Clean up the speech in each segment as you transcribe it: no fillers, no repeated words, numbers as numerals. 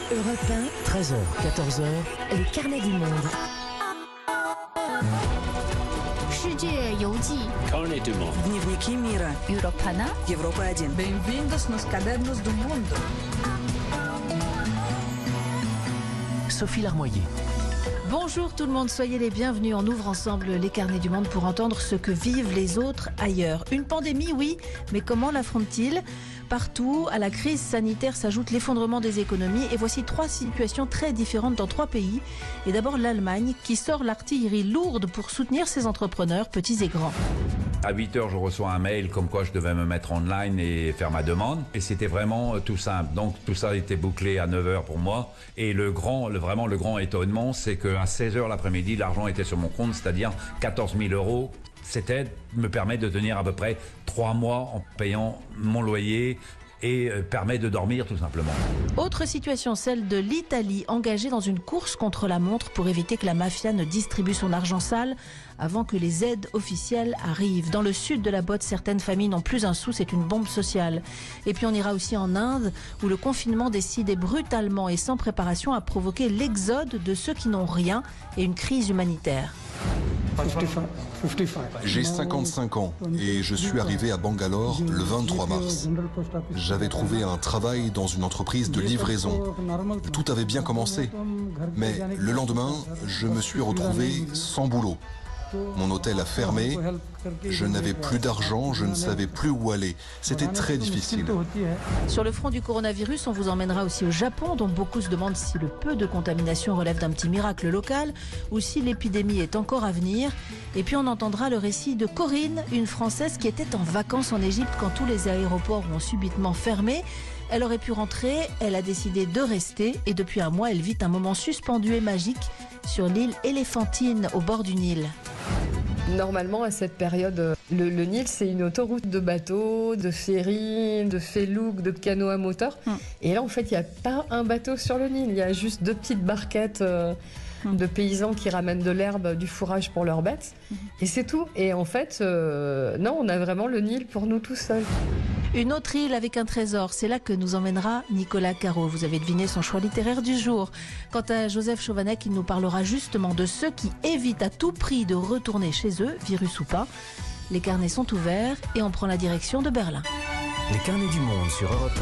Europe 1, 13h, 14h, le carnet du monde. Carnet du monde. Dnevniki mira. Europe 1. Европа 1. Bem-vindos nos cadernos do mundo. Sophie Larmoyer. Bonjour tout le monde, soyez les bienvenus. On ouvre ensemble les carnets du monde pour entendre ce que vivent les autres ailleurs. Une pandémie, oui, mais comment l'affrontent-ils ? Partout, à la crise sanitaire s'ajoute l'effondrement des économies. Et voici 3 situations très différentes dans 3 pays. Et d'abord l'Allemagne qui sort l'artillerie lourde pour soutenir ses entrepreneurs, petits et grands. À 8h, je reçois un mail comme quoi je devais me mettre online et faire ma demande. Et c'était vraiment tout simple. Donc tout ça a été bouclé à 9h pour moi. Et le grand étonnement, c'est qu'à 16h l'après-midi, l'argent était sur mon compte, c'est-à-dire 14 000 €. C'était me permet de tenir à peu près 3 mois en payant mon loyer et permet de dormir tout simplement. Autre situation, celle de l'Italie, engagée dans une course contre la montre pour éviter que la mafia ne distribue son argent sale avant que les aides officielles arrivent. Dans le sud de la botte, certaines familles n'ont plus un sou, c'est une bombe sociale. Et puis on ira aussi en Inde, où le confinement décidé brutalement et sans préparation a provoqué l'exode de ceux qui n'ont rien et une crise humanitaire. J'ai 55 ans et je suis arrivé à Bangalore le 23 mars. J'avais trouvé un travail dans une entreprise de livraison. Tout avait bien commencé. Mais le lendemain, je me suis retrouvé sans boulot. Mon hôtel a fermé, je n'avais plus d'argent, je ne savais plus où aller. C'était très difficile. Sur le front du coronavirus, on vous emmènera aussi au Japon, dont beaucoup se demandent si le peu de contamination relève d'un petit miracle local ou si l'épidémie est encore à venir. Et puis on entendra le récit de Corinne, une Française qui était en vacances en Égypte quand tous les aéroports ont subitement fermé. Elle aurait pu rentrer, elle a décidé de rester et depuis un mois, elle vit un moment suspendu et magique sur l'île Éléphantine au bord du Nil. Normalement, à cette période, le Nil, c'est une autoroute de bateaux, de ferries, de felouks, de canots à moteur. Et là, en fait, il n'y a pas un bateau sur le Nil. Il y a juste 2 petites barquettes de paysans qui ramènent de l'herbe, du fourrage pour leurs bêtes. Et c'est tout. Et en fait, non, on a vraiment le Nil pour nous tout seuls. Une autre île avec un trésor, c'est là que nous emmènera Nicolas Caro. Vous avez deviné son choix littéraire du jour. Quant à Joseph Chauvanec, il nous parlera justement de ceux qui évitent à tout prix de retourner chez eux, virus ou pas. Les carnets sont ouverts et on prend la direction de Berlin. Les carnets du monde sur Europe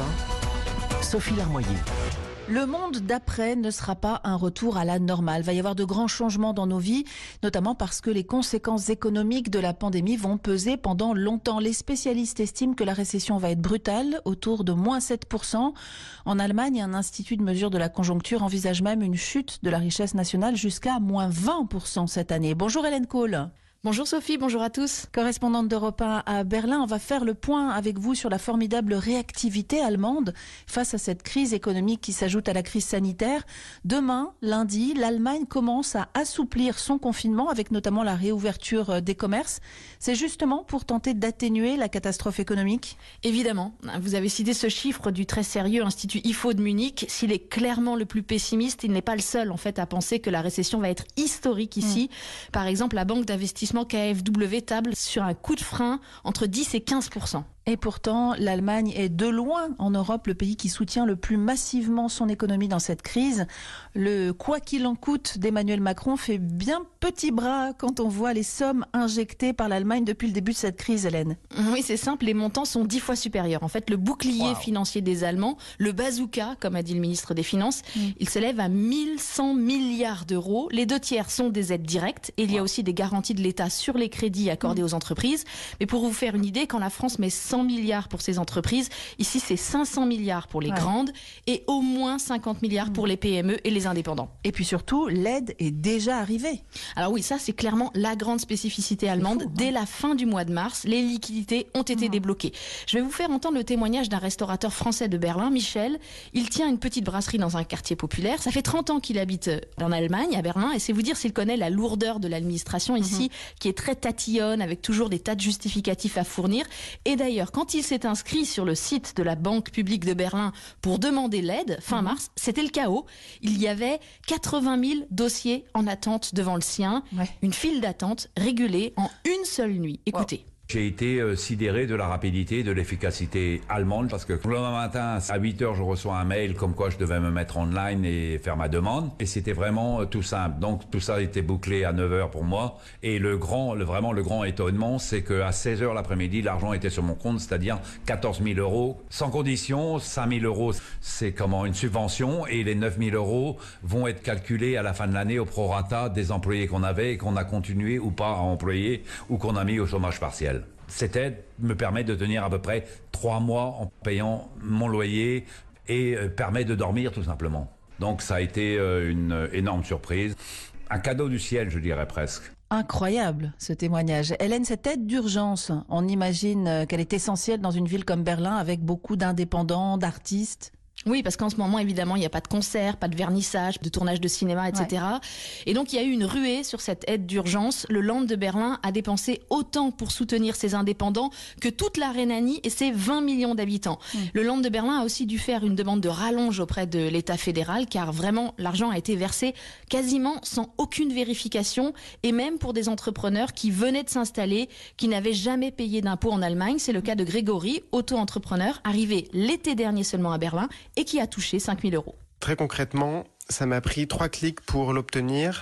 1, Sophie Larmoyer. Le monde d'après ne sera pas un retour à la normale. Il va y avoir de grands changements dans nos vies, notamment parce que les conséquences économiques de la pandémie vont peser pendant longtemps. Les spécialistes estiment que la récession va être brutale, autour de moins 7%. En Allemagne, un institut de mesure de la conjoncture envisage même une chute de la richesse nationale jusqu'à moins 20% cette année. Bonjour Hélène Kohl. Bonjour Sophie, bonjour à tous. Correspondante d'Europe 1 à Berlin, on va faire le point avec vous sur la formidable réactivité allemande face à cette crise économique qui s'ajoute à la crise sanitaire. Demain, lundi, l'Allemagne commence à assouplir son confinement avec notamment la réouverture des commerces. C'est justement pour tenter d'atténuer la catastrophe économique ? Évidemment, vous avez cité ce chiffre du très sérieux Institut IFO de Munich. S'il est clairement le plus pessimiste, il n'est pas le seul en fait à penser que la récession va être historique ici. Par exemple, la banque d'investissement KfW table sur un coup de frein entre 10 et 15%. Et pourtant, l'Allemagne est de loin en Europe le pays qui soutient le plus massivement son économie dans cette crise. Le quoi qu'il en coûte d'Emmanuel Macron fait bien petit bras quand on voit les sommes injectées par l'Allemagne depuis le début de cette crise, Hélène. Oui, c'est simple, les montants sont 10 fois supérieurs. En fait, le bouclier financier des Allemands, le bazooka, comme a dit le ministre des Finances, il s'élève à 1100 milliards d'euros. Les 2 tiers sont des aides directes et il y a aussi des garanties de l'État sur les crédits accordés aux entreprises. Mais pour vous faire une idée, quand la France met 100 milliards pour ses entreprises, ici c'est 500 milliards pour les grandes et au moins 50 milliards pour les PME et les indépendants. Et puis surtout, l'aide est déjà arrivée. Alors oui, ça c'est clairement la grande spécificité allemande. Dès la fin du mois de mars, les liquidités ont été débloquées. Je vais vous faire entendre le témoignage d'un restaurateur français de Berlin, Michel. Il tient une petite brasserie dans un quartier populaire. Ça fait 30 ans qu'il habite en Allemagne, à Berlin, et c'est vous dire s'il connaît la lourdeur de l'administration ici, qui est très tatillonne, avec toujours des tas de justificatifs à fournir. Et d'ailleurs, quand il s'est inscrit sur le site de la Banque publique de Berlin pour demander l'aide, fin mars, c'était le chaos. Il y avait 80 000 dossiers en attente devant le sien, une file d'attente régulée en une seule nuit. Écoutez. J'ai été sidéré de la rapidité et de l'efficacité allemande parce que le lendemain matin, à 8h, je reçois un mail comme quoi je devais me mettre online et faire ma demande. Et c'était vraiment tout simple. Donc tout ça a été bouclé à 9h pour moi. Et vraiment le grand étonnement, c'est qu'à 16h l'après-midi, l'argent était sur mon compte, c'est-à-dire 14 000 euros. Sans condition, 5 000 euros, c'est une subvention. Et les 9 000 euros vont être calculés à la fin de l'année au prorata des employés qu'on avait et qu'on a continué ou pas à employer ou qu'on a mis au chômage partiel. Cette aide me permet de tenir à peu près 3 mois en payant mon loyer et permet de dormir tout simplement. Donc ça a été une énorme surprise, un cadeau du ciel je dirais presque. Incroyable ce témoignage. Hélène, cette aide d'urgence, on imagine qu'elle est essentielle dans une ville comme Berlin avec beaucoup d'indépendants, d'artistes. Oui, parce qu'en ce moment, évidemment, il n'y a pas de concert, pas de vernissage, de tournage de cinéma, etc. Ouais. Et donc, il y a eu une ruée sur cette aide d'urgence. Le Land de Berlin a dépensé autant pour soutenir ses indépendants que toute la Rhénanie et ses 20 millions d'habitants. Le Land de Berlin a aussi dû faire une demande de rallonge auprès de l'État fédéral, car vraiment, l'argent a été versé quasiment sans aucune vérification, et même pour des entrepreneurs qui venaient de s'installer, qui n'avaient jamais payé d'impôts en Allemagne. C'est le cas de Grégory, auto-entrepreneur, arrivé l'été dernier seulement à Berlin, et qui a touché 5 000 euros. Très concrètement, ça m'a pris 3 clics pour l'obtenir.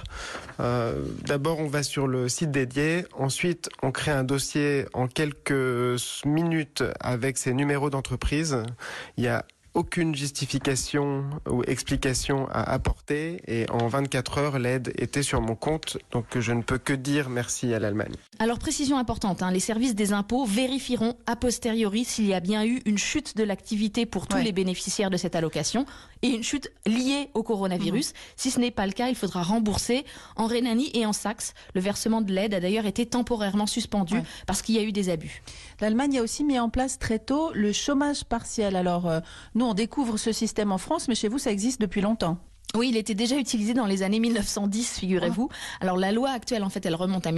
D'abord, on va sur le site dédié. Ensuite, on crée un dossier en quelques minutes avec ses numéros d'entreprise. Il y a aucune justification ou explication à apporter et en 24 heures, l'aide était sur mon compte. Donc je ne peux que dire merci à l'Allemagne. Alors précision importante, les services des impôts vérifieront a posteriori s'il y a bien eu une chute de l'activité pour tous les bénéficiaires de cette allocation et une chute liée au coronavirus. Si ce n'est pas le cas, il faudra rembourser. En Rhénanie et en Saxe, le versement de l'aide a d'ailleurs été temporairement suspendu parce qu'il y a eu des abus. L'Allemagne a aussi mis en place très tôt le chômage partiel. Alors nous, on découvre ce système en France, mais chez vous, ça existe depuis longtemps. Oui, il était déjà utilisé dans les années 1910, figurez-vous. Alors la loi actuelle, en fait, elle remonte à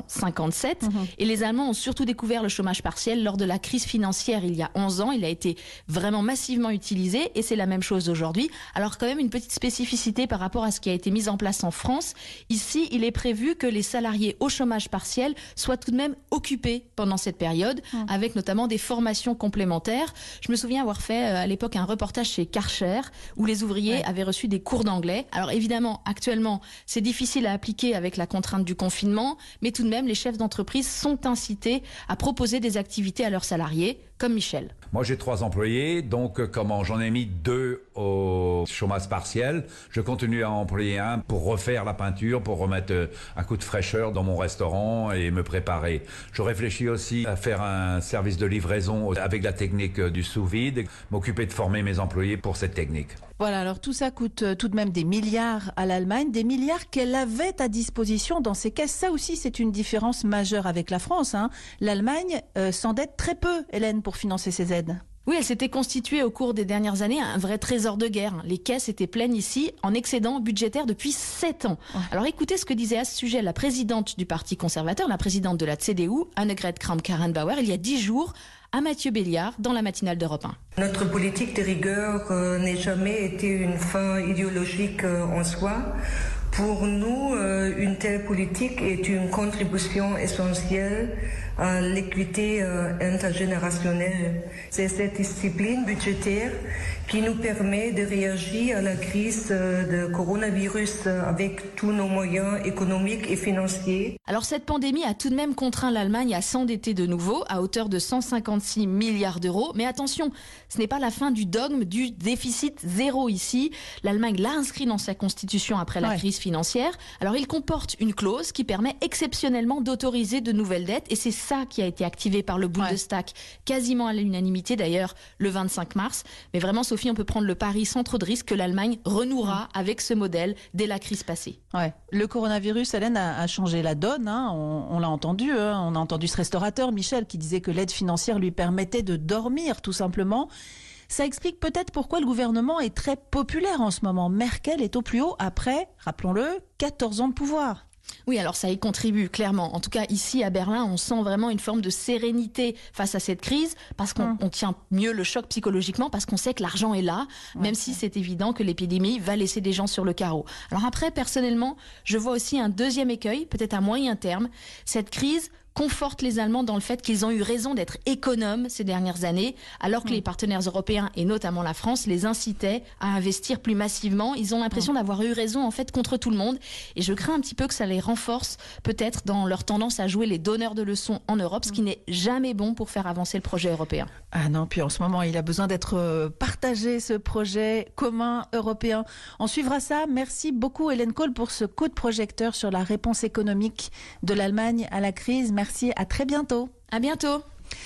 1957. Et les Allemands ont surtout découvert le chômage partiel lors de la crise financière il y a 11 ans. Il a été vraiment massivement utilisé et c'est la même chose aujourd'hui. Alors quand même une petite spécificité par rapport à ce qui a été mis en place en France. Ici, il est prévu que les salariés au chômage partiel soient tout de même occupés pendant cette période, avec notamment des formations complémentaires. Je me souviens avoir fait à l'époque un reportage chez Karcher où les ouvriers avaient reçu des cours d'anglais. Alors évidemment, actuellement, c'est difficile à appliquer avec la contrainte du confinement, mais tout de même, les chefs d'entreprise sont incités à proposer des activités à leurs salariés, comme Michel. Moi, j'ai 3 employés, donc j'en ai mis 2 au chômage partiel. Je continue à employer un pour refaire la peinture, pour remettre un coup de fraîcheur dans mon restaurant et me préparer. Je réfléchis aussi à faire un service de livraison avec la technique du sous-vide, m'occuper de former mes employés pour cette technique. Voilà, alors tout ça coûte tout de même des milliards à l'Allemagne, des milliards qu'elle avait à disposition dans ses caisses. Ça aussi, c'est une différence majeure avec la France. L'Allemagne s'endette très peu, Hélène, pour financer ses aides. Oui, elle s'était constituée au cours des dernières années un vrai trésor de guerre. Les caisses étaient pleines ici, en excédent budgétaire depuis 7 ans. Alors écoutez ce que disait à ce sujet la présidente du Parti conservateur, la présidente de la CDU, Annegret Kramp-Karrenbauer, il y a 10 jours, à Mathieu Béliard, dans la matinale d'Europe 1. Notre politique de rigueur n'a jamais été une fin idéologique en soi. Pour nous, une telle politique est une contribution essentielle à l'équité intergénérationnelle. C'est cette discipline budgétaire qui nous permet de réagir à la crise de coronavirus avec tous nos moyens économiques et financiers. Alors cette pandémie a tout de même contraint l'Allemagne à s'endetter de nouveau à hauteur de 156 milliards d'euros. Mais attention, ce n'est pas la fin du dogme du déficit zéro ici. L'Allemagne l'a inscrit dans sa constitution après la crise financière. Alors il comporte une clause qui permet exceptionnellement d'autoriser de nouvelles dettes et c'est ça qui a été activé par le Bundestag quasiment à l'unanimité d'ailleurs le 25 mars. Mais vraiment Sophie, on peut prendre le pari sans trop de risque que l'Allemagne renouera avec ce modèle dès la crise passée. Le coronavirus, Hélène, a changé la donne. On l'a entendu. On a entendu ce restaurateur, Michel, qui disait que l'aide financière lui permettait de dormir, tout simplement. Ça explique peut-être pourquoi le gouvernement est très populaire en ce moment. Merkel est au plus haut après, rappelons-le, 14 ans de pouvoir. Oui, alors ça y contribue clairement. En tout cas, ici à Berlin, on sent vraiment une forme de sérénité face à cette crise parce qu'on tient mieux le choc psychologiquement, parce qu'on sait que l'argent est là, même si c'est évident que l'épidémie va laisser des gens sur le carreau. Alors après, personnellement, je vois aussi un deuxième écueil, peut-être à moyen terme. Cette crise conforte les Allemands dans le fait qu'ils ont eu raison d'être économes ces dernières années, alors que les partenaires européens, et notamment la France, les incitaient à investir plus massivement. Ils ont l'impression d'avoir eu raison en fait contre tout le monde. Et je crains un petit peu que ça les renforce peut-être dans leur tendance à jouer les donneurs de leçons en Europe, ce qui n'est jamais bon pour faire avancer le projet européen. Ah non, puis en ce moment, il a besoin d'être partagé, ce projet commun européen. On suivra ça. Merci beaucoup Hélène Cole pour ce coup de projecteur sur la réponse économique de l'Allemagne à la crise. Merci, à très bientôt. À bientôt.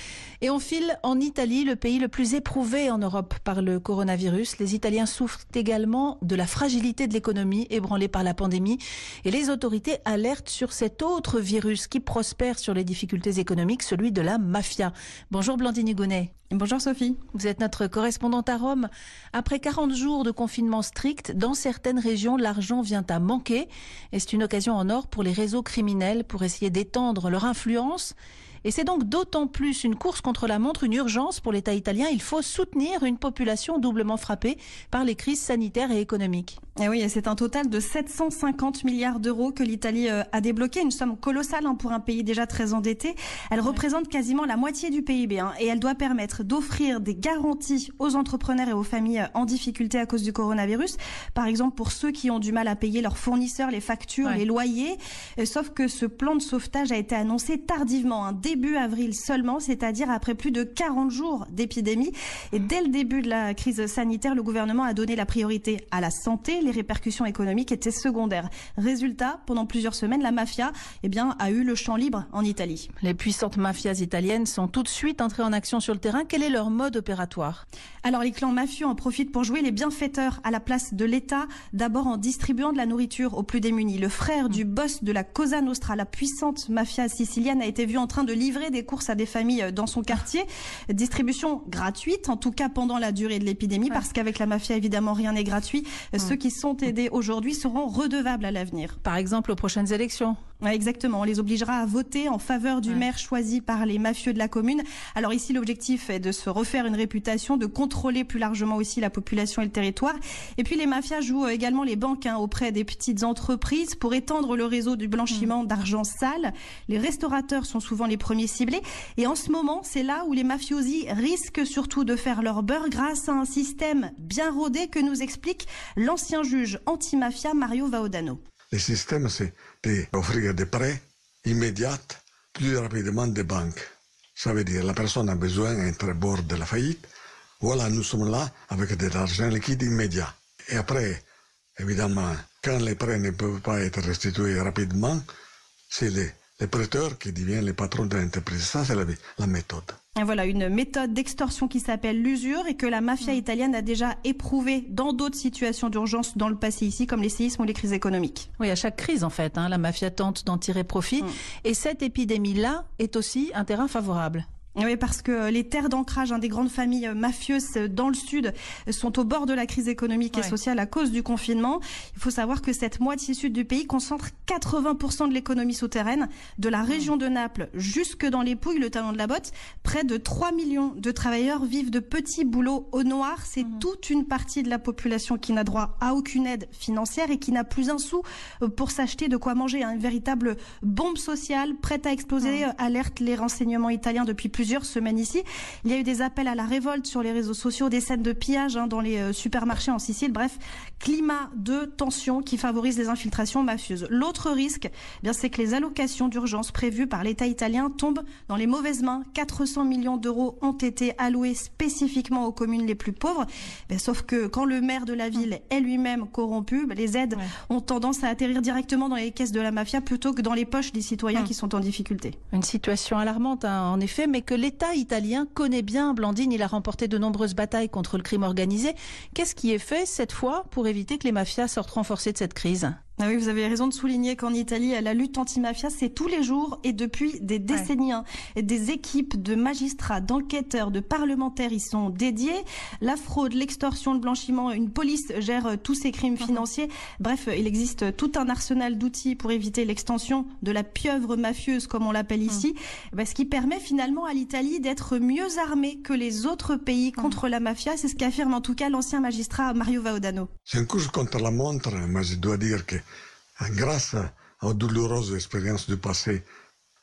Et on file en Italie, le pays le plus éprouvé en Europe par le coronavirus. Les Italiens souffrent également de la fragilité de l'économie ébranlée par la pandémie. Et les autorités alertent sur cet autre virus qui prospère sur les difficultés économiques, celui de la mafia. Bonjour Blandine Hugonnet. Bonjour Sophie. Vous êtes notre correspondante à Rome. Après 40 jours de confinement strict, dans certaines régions, l'argent vient à manquer. Et c'est une occasion en or pour les réseaux criminels pour essayer d'étendre leur influence. Et c'est donc d'autant plus une course contre la montre, une urgence pour l'État italien. Il faut soutenir une population doublement frappée par les crises sanitaires et économiques. Et oui, c'est un total de 750 milliards d'euros que l'Italie a débloqué, une somme colossale pour un pays déjà très endetté. Elle représente quasiment la moitié du PIB et elle doit permettre d'offrir des garanties aux entrepreneurs et aux familles en difficulté à cause du coronavirus. Par exemple, pour ceux qui ont du mal à payer leurs fournisseurs, les factures, les loyers. Sauf que ce plan de sauvetage a été annoncé tardivement, début avril seulement, c'est-à-dire après plus de 40 jours d'épidémie. Et dès le début de la crise sanitaire, le gouvernement a donné la priorité à la santé. Les répercussions économiques étaient secondaires. Résultat, pendant plusieurs semaines, la mafia a eu le champ libre en Italie. Les puissantes mafias italiennes sont tout de suite entrées en action sur le terrain. Quel est leur mode opératoire ? Alors les clans mafieux en profitent pour jouer les bienfaiteurs à la place de l'État, d'abord en distribuant de la nourriture aux plus démunis. Le frère du boss de la Cosa Nostra, la puissante mafia sicilienne, a été vu en train de livrer des courses à des familles dans son quartier. Distribution gratuite, en tout cas pendant la durée de l'épidémie, parce qu'avec la mafia, évidemment, rien n'est gratuit. Ceux qui sont aidés aujourd'hui seront redevables à l'avenir. Par exemple, aux prochaines élections. Ouais, exactement, on les obligera à voter en faveur du maire choisi par les mafieux de la commune. Alors ici, l'objectif est de se refaire une réputation, de contrôler plus largement aussi la population et le territoire. Et puis les mafias jouent également les banques auprès des petites entreprises pour étendre le réseau du blanchiment d'argent sale. Les restaurateurs sont souvent les premiers ciblés. Et en ce moment, c'est là où les mafiosi risquent surtout de faire leur beurre grâce à un système bien rodé que nous explique l'ancien juge anti-mafia Mario Vaudano. Le système, c'est d'offrir des prêts immédiats plus rapidement des banques. Ça veut dire que la personne a besoin d'être au bord de la faillite. Voilà, nous sommes là avec de l'argent liquide immédiat. Et après, évidemment, quand les prêts ne peuvent pas être restitués rapidement, c'est les prêteurs qui deviennent les patrons de l'entreprise. Ça, c'est la méthode. Et voilà, une méthode d'extorsion qui s'appelle l'usure et que la mafia italienne a déjà éprouvée dans d'autres situations d'urgence dans le passé ici, comme les séismes ou les crises économiques. Oui, à chaque crise, en fait, la mafia tente d'en tirer profit. Et cette épidémie-là est aussi un terrain favorable. Oui, parce que les terres d'ancrage des grandes familles mafieuses dans le sud sont au bord de la crise économique et sociale à cause du confinement. Il faut savoir que cette moitié sud du pays concentre 80% de l'économie souterraine, de la région de Naples jusque dans les Pouilles, le talon de la botte. Près de 3 millions de travailleurs vivent de petits boulots au noir. C'est toute une partie de la population qui n'a droit à aucune aide financière et qui n'a plus un sou pour s'acheter de quoi manger. Une véritable bombe sociale prête à exploser, alerte les renseignements italiens depuis plusieurs semaines ici. Il y a eu des appels à la révolte sur les réseaux sociaux, des scènes de pillage dans les supermarchés en Sicile. Bref, climat de tension qui favorise les infiltrations mafieuses. L'autre risque, c'est que les allocations d'urgence prévues par l'État italien tombent dans les mauvaises mains. 400 millions d'euros ont été alloués spécifiquement aux communes les plus pauvres. Sauf que quand le maire de la ville est lui-même corrompu, les aides ont tendance à atterrir directement dans les caisses de la mafia plutôt que dans les poches des citoyens qui sont en difficulté. Une situation alarmante, en effet, mais que l'État italien connaît bien. Blandine, il a remporté de nombreuses batailles contre le crime organisé. Qu'est-ce qui est fait cette fois pour éviter que les mafias sortent renforcées de cette crise ? Ah oui, vous avez raison de souligner qu'en Italie, la lutte anti-mafia, c'est tous les jours et depuis des décennies. Des équipes de magistrats, d'enquêteurs, de parlementaires y sont dédiés. La fraude, l'extorsion, le blanchiment, une police gère tous ces crimes financiers. Bref, il existe tout un arsenal d'outils pour éviter l'extension de la pieuvre mafieuse, comme on l'appelle ici, ce qui permet finalement à l'Italie d'être mieux armée que les autres pays contre la mafia. C'est ce qu'affirme en tout cas l'ancien magistrat Mario Vaudano. C'est une course contre la montre, mais je dois dire que grâce aux douloureuses expériences du passé,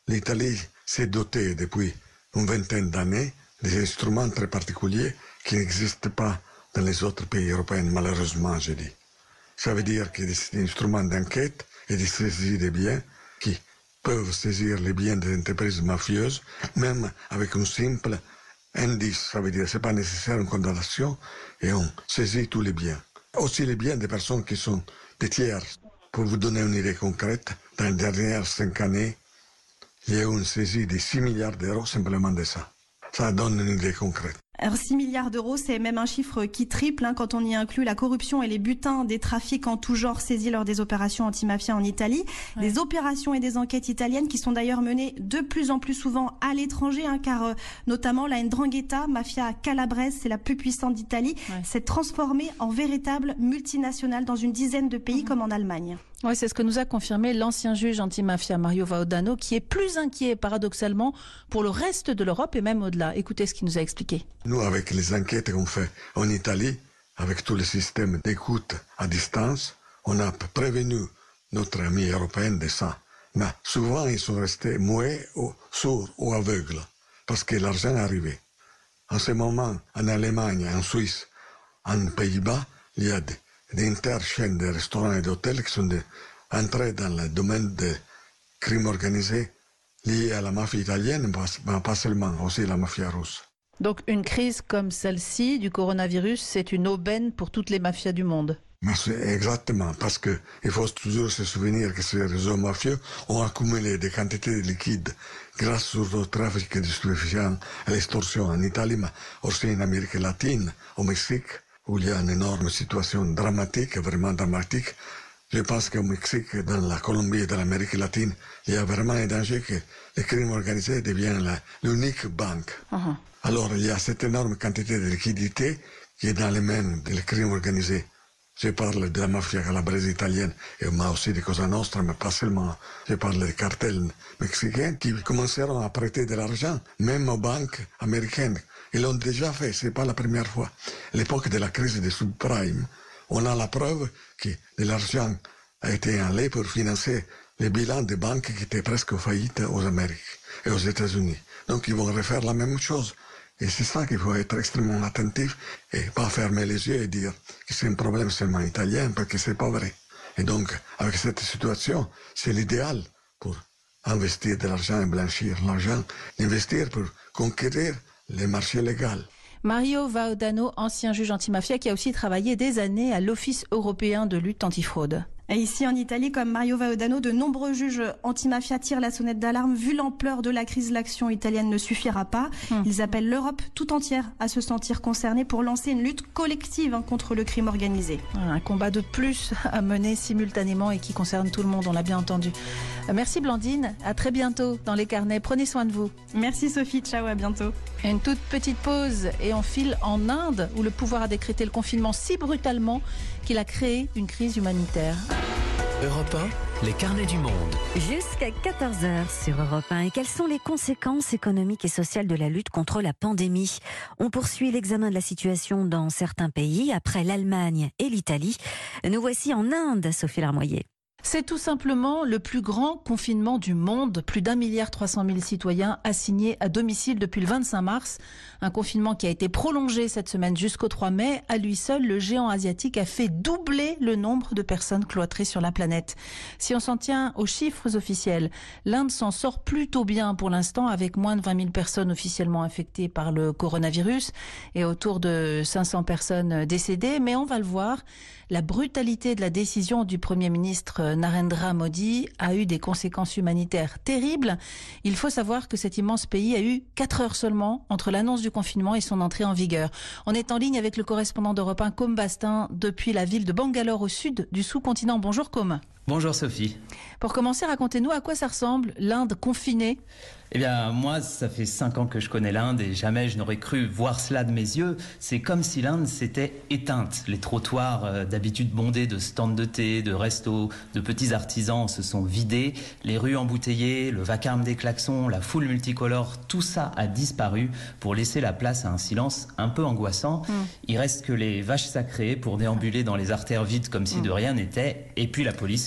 l'Italie s'est dotée depuis une vingtaine d'années des instruments très particuliers qui n'existent pas dans les autres pays européens, malheureusement, je dis. Ça veut dire que des instruments d'enquête et de saisie des biens qui peuvent saisir les biens des entreprises mafieuses, même avec un simple indice. Ça veut dire que ce n'est pas nécessaire une condamnation et on saisit tous les biens. Aussi les biens des personnes qui sont des tiers. Pour vous donner une idée concrète, dans les dernières 5 années, il y a eu une saisie de 6 milliards d'euros simplement de ça. Ça donne une idée concrète. Alors 6 milliards d'euros, c'est même un chiffre qui triple quand on y inclut la corruption et les butins des trafics en tout genre saisis lors des opérations anti-mafia en Italie. Ouais. Des opérations et des enquêtes italiennes qui sont d'ailleurs menées de plus en plus souvent à l'étranger, car notamment la 'Ndrangheta, mafia calabraise, c'est la plus puissante d'Italie, s'est transformée en véritable multinationale dans une dizaine de pays comme en Allemagne. Oui, c'est ce que nous a confirmé l'ancien juge anti-mafia Mario Vaudano, qui est plus inquiet paradoxalement pour le reste de l'Europe et même au-delà. Écoutez ce qu'il nous a expliqué. Nous, avec les enquêtes qu'on fait en Italie, avec tous les systèmes d'écoute à distance, on a prévenu notre ami européen de ça. Mais souvent, ils sont restés muets, ou sourds ou aveugles, parce que l'argent arrivait. En ce moment, en Allemagne, en Suisse, en Pays-Bas, il y a des interchaînes de restaurants et d'hôtels qui sont entrés dans le domaine de crimes organisés liés à la mafia italienne, mais pas seulement, aussi la mafia russe. Donc une crise comme celle-ci du coronavirus, c'est une aubaine pour toutes les mafias du monde. Exactement, parce qu'il faut toujours se souvenir que ces réseaux mafieux ont accumulé des quantités de liquides grâce au trafic de stupéfiants et l'extorsion en Italie, mais aussi en Amérique latine, au Mexique, où il y a une énorme situation dramatique, vraiment dramatique. Je pense qu'au Mexique, dans la Colombie et dans l'Amérique latine, il y a vraiment un danger que le crime organisé devienne l'unique banque. Alors il y a cette énorme quantité de liquidités qui est dans les mains du crime organisé. Je parle de la mafia calabraise italienne et aussi de Cosa Nostra, mais pas seulement. Je parle des cartels mexicains qui commenceront à prêter de l'argent, même aux banques américaines. Ils l'ont déjà fait, ce n'est pas la première fois. À l'époque de la crise des subprimes, on a la preuve que de l'argent a été enlevé pour financer les bilans des banques qui étaient presque en faillite aux Amériques et aux États-Unis. Donc ils vont refaire la même chose. Et c'est ça qu'il faut être extrêmement attentif et pas fermer les yeux et dire que c'est un problème seulement italien, parce que c'est pas vrai. Et donc, avec cette situation, c'est l'idéal pour investir de l'argent et blanchir l'argent, investir pour conquérir les marchés légaux. Mario Vaudano, ancien juge antimafia qui a aussi travaillé des années à l'Office européen de lutte antifraude. Et ici en Italie, comme Mario Vaudano, de nombreux juges anti-mafia tirent la sonnette d'alarme. Vu l'ampleur de la crise, l'action italienne ne suffira pas. Ils appellent l'Europe tout entière à se sentir concernée pour lancer une lutte collective contre le crime organisé. Un combat de plus à mener simultanément et qui concerne tout le monde, on l'a bien entendu. Merci Blandine, à très bientôt dans les carnets. Prenez soin de vous. Merci Sophie, ciao, à bientôt. Une toute petite pause et on file en Inde où le pouvoir a décrété le confinement si brutalement qu'il a créé une crise humanitaire. Europe 1, les carnets du monde. Jusqu'à 14h sur Europe 1. Et quelles sont les conséquences économiques et sociales de la lutte contre la pandémie? On poursuit l'examen de la situation dans certains pays, après l'Allemagne et l'Italie. Nous voici en Inde, Sophie Larmoyer. C'est tout simplement le plus grand confinement du monde. Plus d'1,3 milliard citoyens assignés à domicile depuis le 25 mars. Un confinement qui a été prolongé cette semaine jusqu'au 3 mai. À lui seul, le géant asiatique a fait doubler le nombre de personnes cloîtrées sur la planète. Si on s'en tient aux chiffres officiels, l'Inde s'en sort plutôt bien pour l'instant, avec moins de 20 000 personnes officiellement infectées par le coronavirus et autour de 500 personnes décédées. Mais on va le voir, la brutalité de la décision du Premier ministre Narendra Modi a eu des conséquences humanitaires terribles. Il faut savoir que cet immense pays a eu 4 heures seulement entre l'annonce du confinement et son entrée en vigueur. On est en ligne avec le correspondant d'Europe 1, Côme Bastin, depuis la ville de Bangalore au sud du sous-continent. Bonjour Côme. Bonjour Sophie. Pour commencer, racontez-nous à quoi ça ressemble l'Inde confinée. Eh bien, moi, ça fait 5 ans que je connais l'Inde et jamais je n'aurais cru voir cela de mes yeux. C'est comme si l'Inde s'était éteinte. Les trottoirs, d'habitude bondés de stands de thé, de restos, de petits artisans, se sont vidés. Les rues embouteillées, le vacarme des klaxons, la foule multicolore, tout ça a disparu pour laisser la place à un silence un peu angoissant. Il reste que les vaches sacrées pour déambuler dans les artères vides comme si de rien n'était. Et puis la police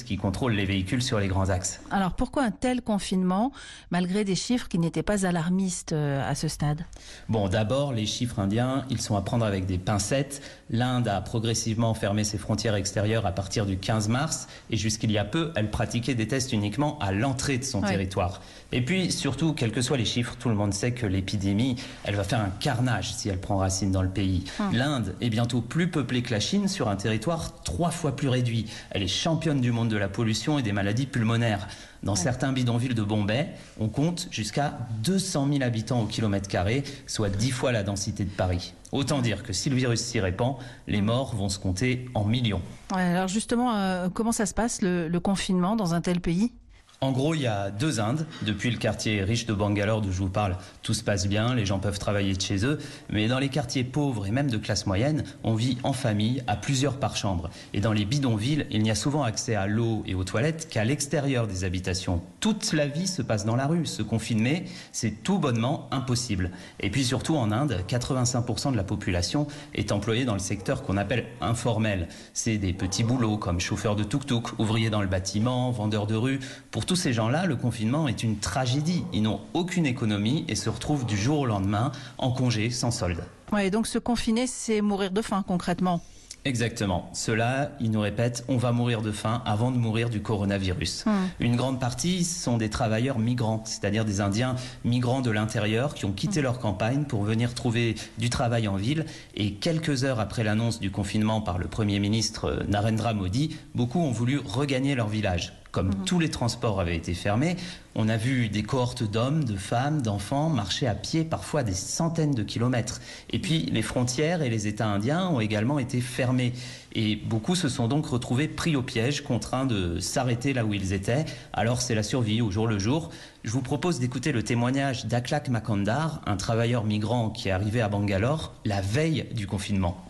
qui contrôlent les véhicules sur les grands axes. Alors pourquoi un tel confinement, malgré des chiffres qui n'étaient pas alarmistes à ce stade? Bon, d'abord, les chiffres indiens, ils sont à prendre avec des pincettes. L'Inde a progressivement fermé ses frontières extérieures à partir du 15 mars et jusqu'il y a peu, elle pratiquait des tests uniquement à l'entrée de son territoire. Et puis surtout, quels que soient les chiffres, tout le monde sait que l'épidémie, elle va faire un carnage si elle prend racine dans le pays. L'Inde est bientôt plus peuplée que la Chine sur un territoire 3 fois plus réduit. Elle est championne du monde de la pollution et des maladies pulmonaires. Dans certains bidonvilles de Bombay, on compte jusqu'à 200 000 habitants au kilomètre carré, soit 10 fois la densité de Paris. Autant dire que si le virus s'y répand, les morts vont se compter en millions. Ouais, alors justement, comment ça se passe le confinement dans un tel pays ? En gros, il y a 2 Indes. Depuis le quartier riche de Bangalore d'où je vous parle, tout se passe bien, les gens peuvent travailler de chez eux. Mais dans les quartiers pauvres et même de classe moyenne, on vit en famille, à plusieurs par chambre. Et dans les bidonvilles, il n'y a souvent accès à l'eau et aux toilettes qu'à l'extérieur des habitations. Toute la vie se passe dans la rue. Se confiner, c'est tout bonnement impossible. Et puis surtout en Inde, 85% de la population est employée dans le secteur qu'on appelle informel. C'est des petits boulots comme chauffeur de tuk-tuk, ouvrier dans le bâtiment, vendeur de rue. Pour tous ces gens-là, le confinement est une tragédie. Ils n'ont aucune économie et se retrouvent du jour au lendemain en congé sans solde. Ouais, et donc se confiner, c'est mourir de faim concrètement. Exactement. Ceux-là, ils nous répètent, on va mourir de faim avant de mourir du coronavirus. Une grande partie sont des travailleurs migrants, c'est-à-dire des Indiens migrants de l'intérieur qui ont quitté leur campagne pour venir trouver du travail en ville. Et quelques heures après l'annonce du confinement par le Premier ministre Narendra Modi, beaucoup ont voulu regagner leur village. Comme tous les transports avaient été fermés, on a vu des cohortes d'hommes, de femmes, d'enfants marcher à pied parfois des centaines de kilomètres. Et puis les frontières et les États indiens ont également été fermés. Et beaucoup se sont donc retrouvés pris au piège, contraints de s'arrêter là où ils étaient. Alors c'est la survie au jour le jour. Je vous propose d'écouter le témoignage d'Aklak Makandar, un travailleur migrant qui est arrivé à Bangalore la veille du confinement.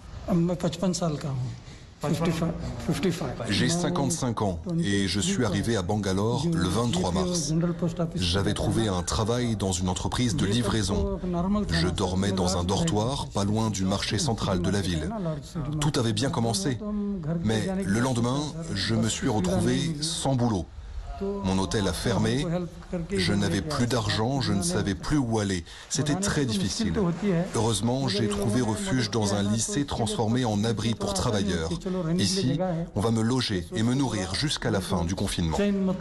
J'ai 55 ans et je suis arrivé à Bangalore le 23 mars. J'avais trouvé un travail dans une entreprise de livraison. Je dormais dans un dortoir pas loin du marché central de la ville. Tout avait bien commencé, mais le lendemain, je me suis retrouvé sans boulot. Mon hôtel a fermé, je n'avais plus d'argent, je ne savais plus où aller. C'était très difficile. Heureusement, j'ai trouvé refuge dans un lycée transformé en abri pour travailleurs. Ici, on va me loger et me nourrir jusqu'à la fin du confinement.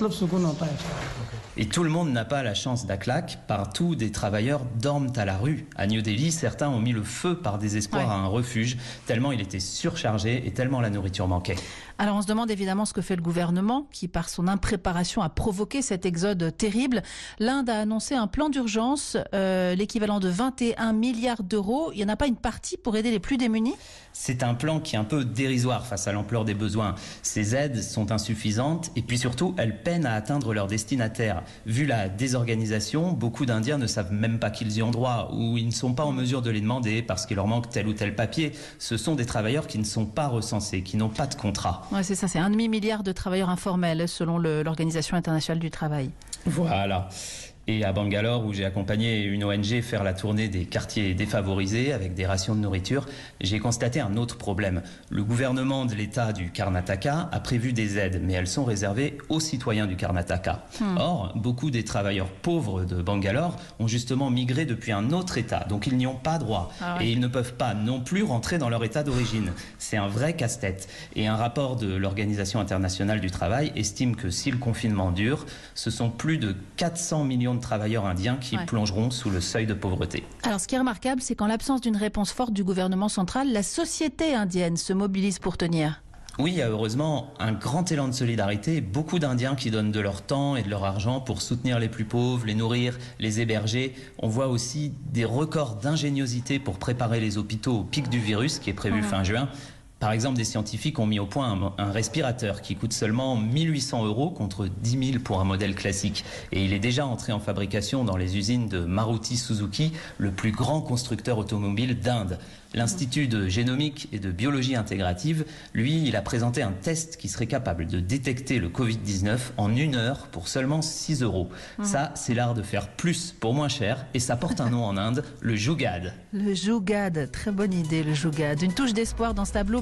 Et tout le monde n'a pas la chance d'Aklak. Partout, des travailleurs dorment à la rue. À New Delhi, certains ont mis le feu par désespoir à un refuge, tellement il était surchargé et tellement la nourriture manquait. Alors on se demande évidemment ce que fait le gouvernement qui, par son impréparation, a provoqué cet exode terrible. L'Inde a annoncé un plan d'urgence, l'équivalent de 21 milliards d'euros. Il n'y en a pas une partie pour aider les plus démunis ? C'est un plan qui est un peu dérisoire face à l'ampleur des besoins. Ces aides sont insuffisantes et puis surtout, elles peinent à atteindre leurs destinataires. Vu la désorganisation, beaucoup d'Indiens ne savent même pas qu'ils y ont droit ou ils ne sont pas en mesure de les demander parce qu'il leur manque tel ou tel papier. Ce sont des travailleurs qui ne sont pas recensés, qui n'ont pas de contrat. Ouais, c'est ça, c'est 1,5 milliard de travailleurs informels selon l'Organisation internationale du travail. Voilà. Et à Bangalore, où j'ai accompagné une ONG faire la tournée des quartiers défavorisés avec des rations de nourriture, j'ai constaté un autre problème. Le gouvernement de l'État du Karnataka a prévu des aides, mais elles sont réservées aux citoyens du Karnataka. Or, beaucoup des travailleurs pauvres de Bangalore ont justement migré depuis un autre État, donc ils n'y ont pas droit. Et ils ne peuvent pas non plus rentrer dans leur État d'origine. C'est un vrai casse-tête. Et un rapport de l'Organisation internationale du travail estime que si le confinement dure, ce sont plus de 400 millions de travailleurs indiens qui plongeront sous le seuil de pauvreté. Alors ce qui est remarquable, c'est qu'en l'absence d'une réponse forte du gouvernement central, la société indienne se mobilise pour tenir. Oui, il y a heureusement un grand élan de solidarité, beaucoup d'Indiens qui donnent de leur temps et de leur argent pour soutenir les plus pauvres, les nourrir, les héberger. On voit aussi des records d'ingéniosité pour préparer les hôpitaux au pic du virus qui est prévu fin juin. Par exemple, des scientifiques ont mis au point un respirateur qui coûte seulement 1 800 € contre 10 000 pour un modèle classique. Et il est déjà entré en fabrication dans les usines de Maruti Suzuki, le plus grand constructeur automobile d'Inde. L'Institut de génomique et de biologie intégrative, lui, il a présenté un test qui serait capable de détecter le Covid-19 en 1 heure pour seulement 6 €. Ça, c'est l'art de faire plus pour moins cher et ça porte un nom en Inde, le Jugad. Le Jugad, très bonne idée, le Jugad. Une touche d'espoir dans ce tableau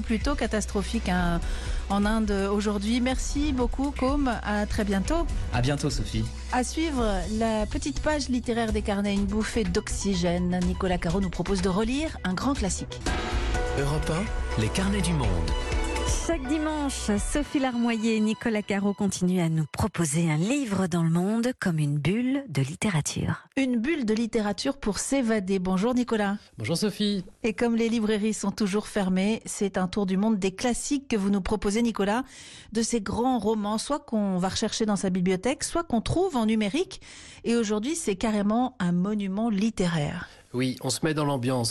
plutôt catastrophique en Inde aujourd'hui. Merci beaucoup, Com. À très bientôt. À bientôt, Sophie. À suivre, la petite page littéraire des carnets, une bouffée d'oxygène. Nicolas Caro nous propose de relire un grand classique. Europe 1, les carnets du monde. Chaque dimanche, Sophie Larmoyer et Nicolas Caro continuent à nous proposer un livre dans le monde comme une bulle de littérature. Une bulle de littérature pour s'évader. Bonjour Nicolas. Bonjour Sophie. Et comme les librairies sont toujours fermées, c'est un tour du monde des classiques que vous nous proposez Nicolas, de ces grands romans, soit qu'on va rechercher dans sa bibliothèque, soit qu'on trouve en numérique. Et aujourd'hui, c'est carrément un monument littéraire. Oui, on se met dans l'ambiance.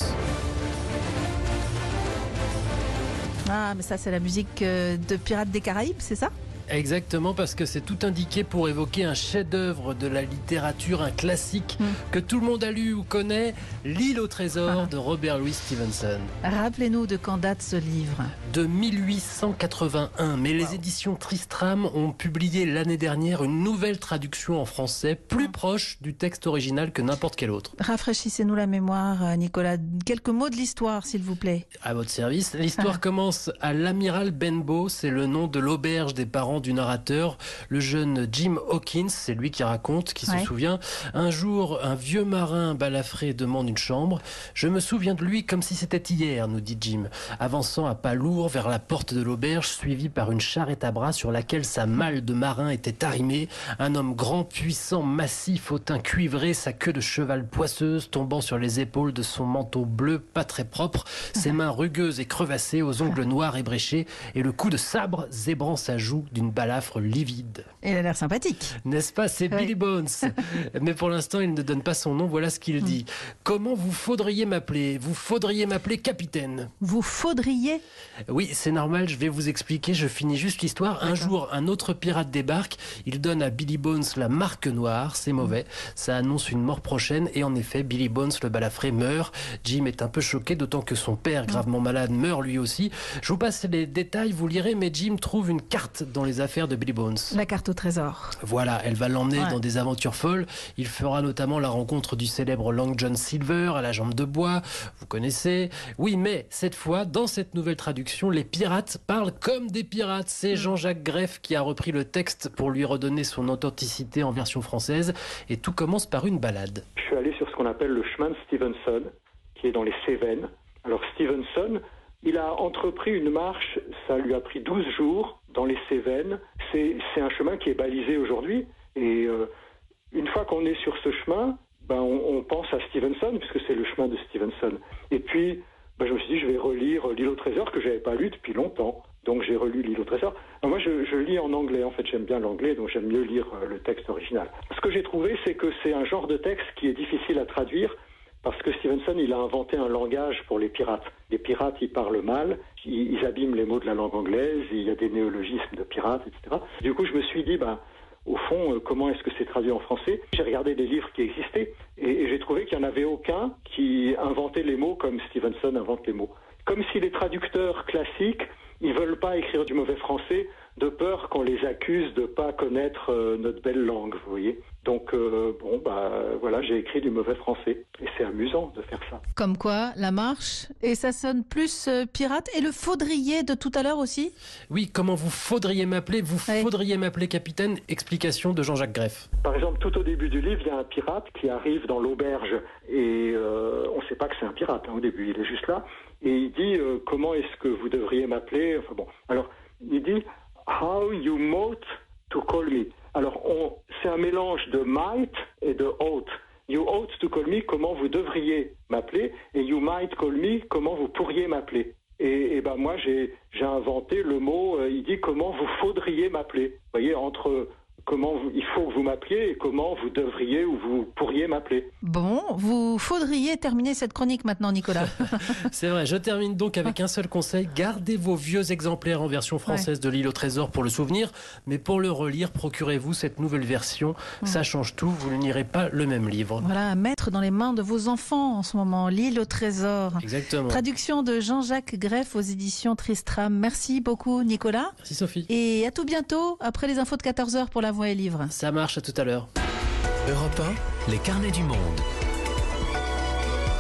Ah, mais ça, c'est la musique de Pirates des Caraïbes, c'est ça ? Exactement, parce que c'est tout indiqué pour évoquer un chef-d'œuvre de la littérature, un classique que tout le monde a lu ou connaît, L'île au trésor de Robert Louis Stevenson. Rappelez-nous de quand date ce livre. De 1881, mais les éditions Tristram ont publié l'année dernière une nouvelle traduction en français, plus proche du texte original que n'importe quel autre. Rafraîchissez-nous la mémoire, Nicolas. Quelques mots de l'histoire, s'il vous plaît. À votre service. L'histoire commence à l'amiral Benbow, c'est le nom de l'auberge des parents du narrateur, le jeune Jim Hawkins, c'est lui qui raconte, qui se souvient. Un jour, un vieux marin balafré demande une chambre. Je me souviens de lui comme si c'était hier, nous dit Jim, avançant à pas lourds vers la porte de l'auberge, suivi par une charrette à bras sur laquelle sa malle de marin était arrimée. Un homme grand, puissant, massif, au teint cuivré, sa queue de cheval poisseuse tombant sur les épaules de son manteau bleu pas très propre, ses mains rugueuses et crevassées, aux ongles noirs ébréchés, et le coup de sabre zébrant sa joue d'une balafre livide. Il a l'air sympathique. N'est-ce pas? C'est Billy Bones. Mais pour l'instant, il ne donne pas son nom. Voilà ce qu'il dit. Comment vous faudriez m'appeler? Vous faudriez m'appeler capitaine. Vous faudriez? Oui, c'est normal. Je vais vous expliquer. Je finis juste l'histoire. Un jour, un autre pirate débarque. Il donne à Billy Bones la marque noire. C'est mauvais. Ça annonce une mort prochaine. Et en effet, Billy Bones, le balafré, meurt. Jim est un peu choqué, d'autant que son père, gravement malade, meurt lui aussi. Je vous passe les détails, vous lirez, mais Jim trouve une carte dans les affaires de Billy Bones. La carte au trésor. Voilà, elle va l'emmener dans des aventures folles. Il fera notamment la rencontre du célèbre Long John Silver à la jambe de bois. Vous connaissez. Oui, mais cette fois, dans cette nouvelle traduction, les pirates parlent comme des pirates. C'est Jean-Jacques Greff qui a repris le texte pour lui redonner son authenticité en version française. Et tout commence par une ballade. Je suis allé sur ce qu'on appelle le chemin de Stevenson, qui est dans les Cévennes. Alors Stevenson, il a entrepris une marche, ça lui a pris 12 jours dans les Cévennes. C'est un chemin qui est balisé aujourd'hui. Et une fois qu'on est sur ce chemin, on pense à Stevenson, puisque c'est le chemin de Stevenson. Et puis, je me suis dit, je vais relire L'île au trésor, que je n'avais pas lu depuis longtemps. Donc j'ai relu L'île au trésor. Alors, moi, je lis en anglais. En fait, j'aime bien l'anglais, donc j'aime mieux lire le texte original. Ce que j'ai trouvé, c'est que c'est un genre de texte qui est difficile à traduire, parce que Stevenson, il a inventé un langage pour les pirates. Les pirates, ils parlent mal, ils abîment les mots de la langue anglaise, il y a des néologismes de pirates, etc. Du coup, je me suis dit, au fond, comment est-ce que c'est traduit en français? J'ai regardé des livres qui existaient, et j'ai trouvé qu'il n'y en avait aucun qui inventait les mots comme Stevenson invente les mots. Comme si les traducteurs classiques, ils veulent pas écrire du mauvais français, de peur qu'on les accuse de pas connaître notre belle langue, vous voyez. Donc, voilà, j'ai écrit du mauvais français. Et c'est amusant de faire ça. Comme quoi, la marche, et ça sonne plus pirate. Et le faudrier de tout à l'heure aussi? Oui, comment vous faudriez m'appeler? Vous faudriez m'appeler capitaine. Explication de Jean-Jacques Greff. Par exemple, tout au début du livre, il y a un pirate qui arrive dans l'auberge. Et on ne sait pas que c'est un pirate au début, il est juste là. Et il dit, comment est-ce que vous devriez m'appeler? Enfin bon, alors, il dit... How you might to call me. Alors, c'est un mélange de might et de ought. You ought to call me, comment vous devriez m'appeler, et you might call me, comment vous pourriez m'appeler. Et moi, j'ai inventé le mot, il dit comment vous faudriez m'appeler. Vous voyez, entre comment il faut que vous m'appeliez et comment vous devriez ou vous pourriez m'appeler. Bon, vous faudriez terminer cette chronique maintenant, Nicolas. C'est vrai, je termine donc avec un seul conseil. Gardez vos vieux exemplaires en version française de L'île au trésor pour le souvenir, mais pour le relire, procurez-vous cette nouvelle version. Ça change tout, vous ne lirez pas le même livre. Voilà, à mettre dans les mains de vos enfants en ce moment, L'île au trésor. Exactement. Traduction de Jean-Jacques Greff aux éditions Tristram. Merci beaucoup, Nicolas. Merci, Sophie. Et à tout bientôt, après les infos de 14h pour La Voix et Livre. Ça marche, à tout à l'heure. Europe 1, les carnets du monde.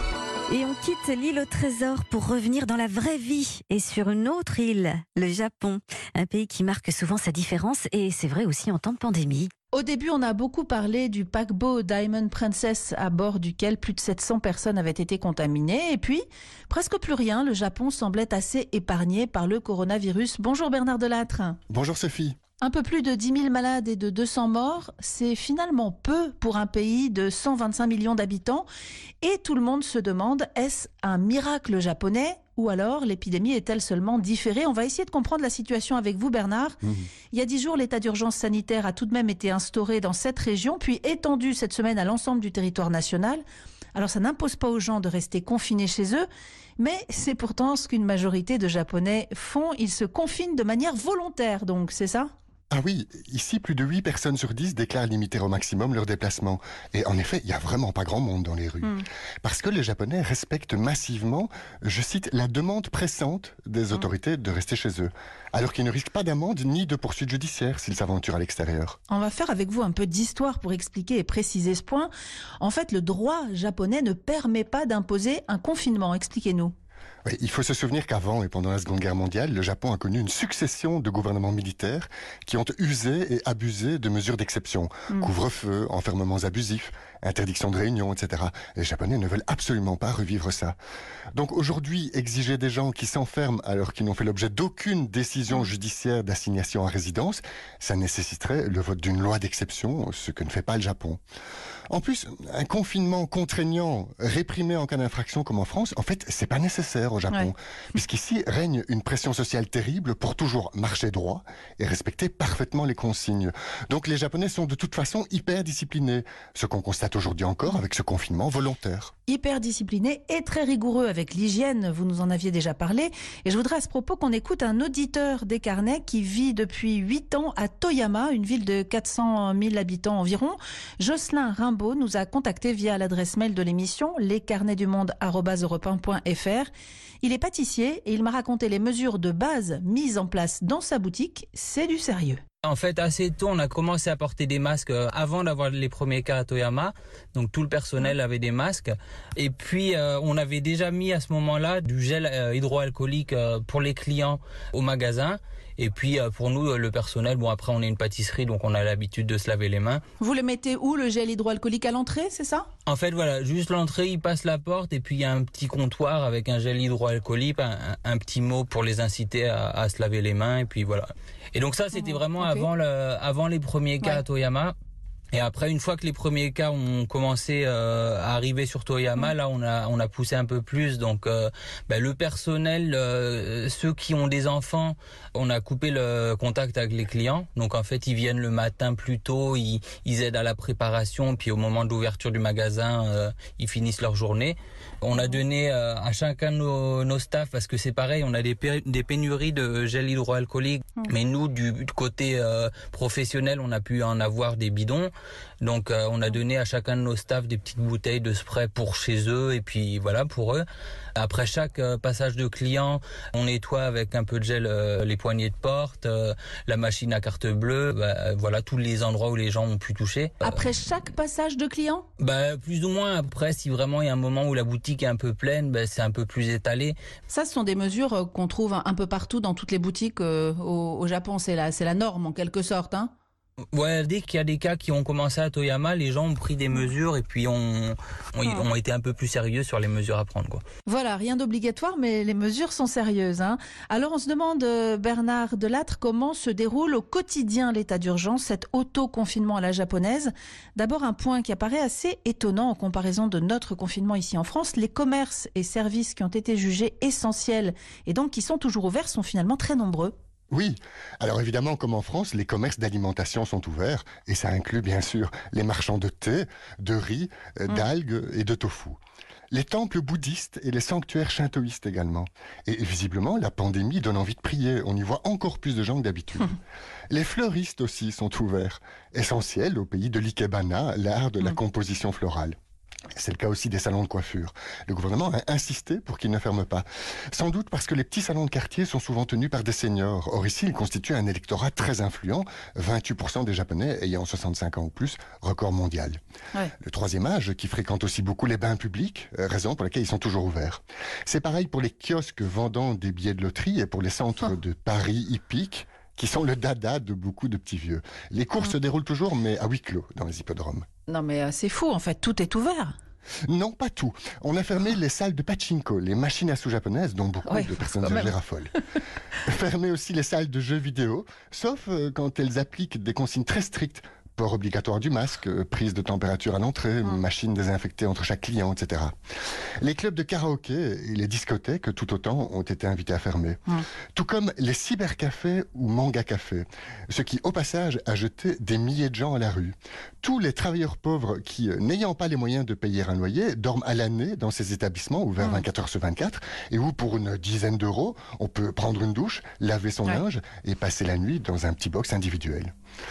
Et on quitte l'île au trésor pour revenir dans la vraie vie et sur une autre île, le Japon. Un pays qui marque souvent sa différence et c'est vrai aussi en temps de pandémie. Au début, on a beaucoup parlé du paquebot Diamond Princess à bord duquel plus de 700 personnes avaient été contaminées. Et puis, presque plus rien, le Japon semblait assez épargné par le coronavirus. Bonjour Bernard Delattre. Bonjour Sophie. Un peu plus de 10 000 malades et de 200 morts, c'est finalement peu pour un pays de 125 millions d'habitants. Et tout le monde se demande, est-ce un miracle japonais ou alors l'épidémie est-elle seulement différée? On va essayer de comprendre la situation avec vous Bernard. Il y a 10 jours, l'état d'urgence sanitaire a tout de même été instauré dans cette région, puis étendu cette semaine à l'ensemble du territoire national. Alors ça n'impose pas aux gens de rester confinés chez eux, mais c'est pourtant ce qu'une majorité de Japonais font. Ils se confinent de manière volontaire, donc c'est ça ? Ah oui, ici, plus de 8 personnes sur 10 déclarent limiter au maximum leurs déplacements. Et en effet, il n'y a vraiment pas grand monde dans les rues. Parce que les Japonais respectent massivement, je cite, la demande pressante des autorités de rester chez eux. Alors qu'ils ne risquent pas d'amende ni de poursuite judiciaire s'ils s'aventurent à l'extérieur. On va faire avec vous un peu d'histoire pour expliquer et préciser ce point. En fait, le droit japonais ne permet pas d'imposer un confinement. Expliquez-nous. Oui, il faut se souvenir qu'avant et pendant la Seconde Guerre mondiale, le Japon a connu une succession de gouvernements militaires qui ont usé et abusé de mesures d'exception. Couvre-feu, enfermements abusifs, interdiction de réunion, etc. Les Japonais ne veulent absolument pas revivre ça. Donc aujourd'hui, exiger des gens qui s'enferment alors qu'ils n'ont fait l'objet d'aucune décision judiciaire d'assignation à résidence, ça nécessiterait le vote d'une loi d'exception, ce que ne fait pas le Japon. En plus, un confinement contraignant, réprimé en cas d'infraction comme en France, en fait, c'est pas nécessaire au Japon. Puisqu'ici règne une pression sociale terrible pour toujours marcher droit et respecter parfaitement les consignes. Donc les Japonais sont de toute façon hyper disciplinés, ce qu'on constate aujourd'hui encore avec ce confinement volontaire. Hyper discipliné et très rigoureux avec l'hygiène, vous nous en aviez déjà parlé. Et je voudrais à ce propos qu'on écoute un auditeur des carnets qui vit depuis 8 ans à Toyama, une ville de 400 000 habitants environ. Jocelyn Rimbaud nous a contacté via l'adresse mail de l'émission lescarnetsdumonde@europe1.fr. Il est pâtissier et il m'a raconté les mesures de base mises en place dans sa boutique. C'est du sérieux. En fait, assez tôt, on a commencé à porter des masques avant d'avoir les premiers cas à Toyama. Donc tout le personnel avait des masques. Et puis, on avait déjà mis à ce moment-là du gel hydroalcoolique pour les clients au magasin. Et puis pour nous, le personnel, bon après on est une pâtisserie, donc on a l'habitude de se laver les mains. Vous le mettez où, le gel hydroalcoolique, à l'entrée, c'est ça? En fait voilà, juste l'entrée, il passe la porte et puis il y a un petit comptoir avec un gel hydroalcoolique, un petit mot pour les inciter à se laver les mains et puis voilà. Et donc ça c'était vraiment avant les premiers cas à Toyama. Et après, une fois que les premiers cas ont commencé à arriver sur Toyama, là, on a poussé un peu plus. Donc, le personnel, ceux qui ont des enfants, on a coupé le contact avec les clients. Donc, en fait, ils viennent le matin plus tôt, ils aident à la préparation. Puis, au moment de l'ouverture du magasin, ils finissent leur journée. On a donné à chacun de nos staffs, parce que c'est pareil, on a des pénuries de gel hydroalcoolique. Mais nous, du côté professionnel, on a pu en avoir des bidons. Donc on a donné à chacun de nos staffs des petites bouteilles de spray pour chez eux et puis voilà pour eux. Après chaque passage de client, on nettoie avec un peu de gel les poignées de porte, la machine à carte bleue, voilà tous les endroits où les gens ont pu toucher. Après chaque passage de client ? Plus ou moins. Après, si vraiment il y a un moment où la boutique est un peu pleine, c'est un peu plus étalé. Ça, ce sont des mesures qu'on trouve un peu partout dans toutes les boutiques au Japon. C'est la norme en quelque sorte, hein ? Ouais, dès qu'il y a des cas qui ont commencé à Toyama, les gens ont pris des mesures et puis ont été un peu plus sérieux sur les mesures à prendre, quoi. Voilà, rien d'obligatoire, mais les mesures sont sérieuses, hein. Alors on se demande, Bernard Delattre, comment se déroule au quotidien l'état d'urgence, cet auto-confinement à la japonaise. D'abord, un point qui apparaît assez étonnant en comparaison de notre confinement ici en France. Les commerces et services qui ont été jugés essentiels et donc qui sont toujours ouverts sont finalement très nombreux. Oui, alors évidemment, comme en France, les commerces d'alimentation sont ouverts, et ça inclut bien sûr les marchands de thé, de riz, d'algues et de tofu. Les temples bouddhistes et les sanctuaires shintoïstes également. Et visiblement, la pandémie donne envie de prier, on y voit encore plus de gens que d'habitude. Les fleuristes aussi sont ouverts, essentiels au pays de l'ikebana, l'art de la composition florale. C'est le cas aussi des salons de coiffure. Le gouvernement a insisté pour qu'ils ne ferment pas. Sans doute parce que les petits salons de quartier sont souvent tenus par des seniors. Or ici, ils constituent un électorat très influent, 28% des Japonais ayant 65 ans ou plus, record mondial. Ouais. Le troisième âge, qui fréquente aussi beaucoup les bains publics, raison pour laquelle ils sont toujours ouverts. C'est pareil pour les kiosques vendant des billets de loterie et pour les centres de paris hippiques, qui sont le dada de beaucoup de petits vieux. Les courses se déroulent toujours, mais à huis clos, dans les hippodromes. Non mais c'est fou, en fait, tout est ouvert. Non, pas tout. On a fermé les salles de pachinko, les machines à sous japonaises dont beaucoup de personnes âgées raffolent. Fermé aussi les salles de jeux vidéo, sauf quand elles appliquent des consignes très strictes. Port obligatoire du masque, prise de température à l'entrée, machine désinfectée entre chaque client, etc. Les clubs de karaoké et les discothèques, tout autant, ont été invités à fermer. Tout comme les cybercafés ou manga-cafés, ce qui, au passage, a jeté des milliers de gens à la rue. Tous les travailleurs pauvres qui, n'ayant pas les moyens de payer un loyer, dorment à l'année dans ces établissements ouverts 24 heures sur 24 et où, pour une dizaine d'euros, on peut prendre une douche, laver son linge et passer la nuit dans un petit box individuel.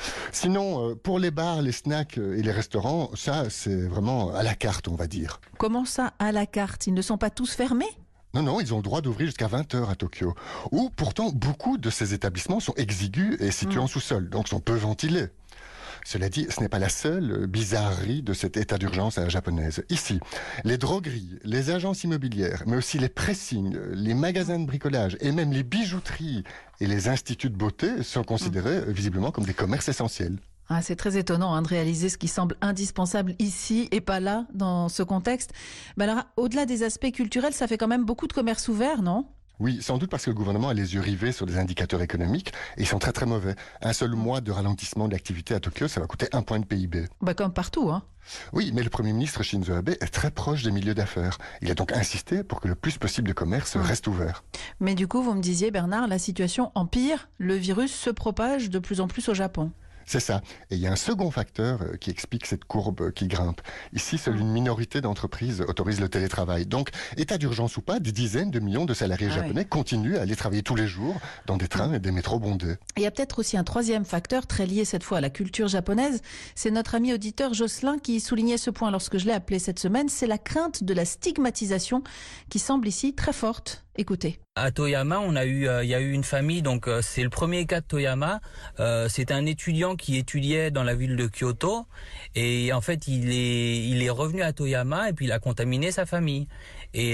Sinon, pour les bars, les snacks et les restaurants, ça, c'est vraiment à la carte, on va dire. Comment ça, à la carte? Ils ne sont pas tous fermés? Non, ils ont le droit d'ouvrir jusqu'à 20h à Tokyo. Où, pourtant, beaucoup de ces établissements sont exigus et situés en sous-sol, donc sont peu ventilés. Cela dit, ce n'est pas la seule bizarrerie de cet état d'urgence à la japonaise. Ici, les drogueries, les agences immobilières, mais aussi les pressings, les magasins de bricolage et même les bijouteries et les instituts de beauté sont considérés visiblement comme des commerces essentiels. Ah, c'est très étonnant de réaliser ce qui semble indispensable ici et pas là, dans ce contexte. Mais alors, au-delà des aspects culturels, ça fait quand même beaucoup de commerces ouverts, non ? Oui, sans doute parce que le gouvernement a les yeux rivés sur des indicateurs économiques et ils sont très très mauvais. Un seul mois de ralentissement de l'activité à Tokyo, ça va coûter 1 point de PIB. Comme partout, hein. Oui, mais le Premier ministre Shinzo Abe est très proche des milieux d'affaires. Il a donc insisté pour que le plus possible de commerce reste ouvert. Mais du coup, vous me disiez, Bernard, la situation empire, le virus se propage de plus en plus au Japon. C'est ça. Et il y a un second facteur qui explique cette courbe qui grimpe. Ici, seule une minorité d'entreprises autorise le télétravail. Donc, état d'urgence ou pas, des dizaines de millions de salariés japonais continuent à aller travailler tous les jours dans des trains et des métros bondés. Il y a peut-être aussi un troisième facteur très lié cette fois à la culture japonaise. C'est notre ami auditeur Jocelyn qui soulignait ce point lorsque je l'ai appelé cette semaine. C'est la crainte de la stigmatisation qui semble ici très forte. Écoutez. À Toyama, il y a eu une famille, donc c'est le premier cas de Toyama. C'est un étudiant qui étudiait dans la ville de Kyoto et en fait il est revenu à Toyama et puis il a contaminé sa famille. Et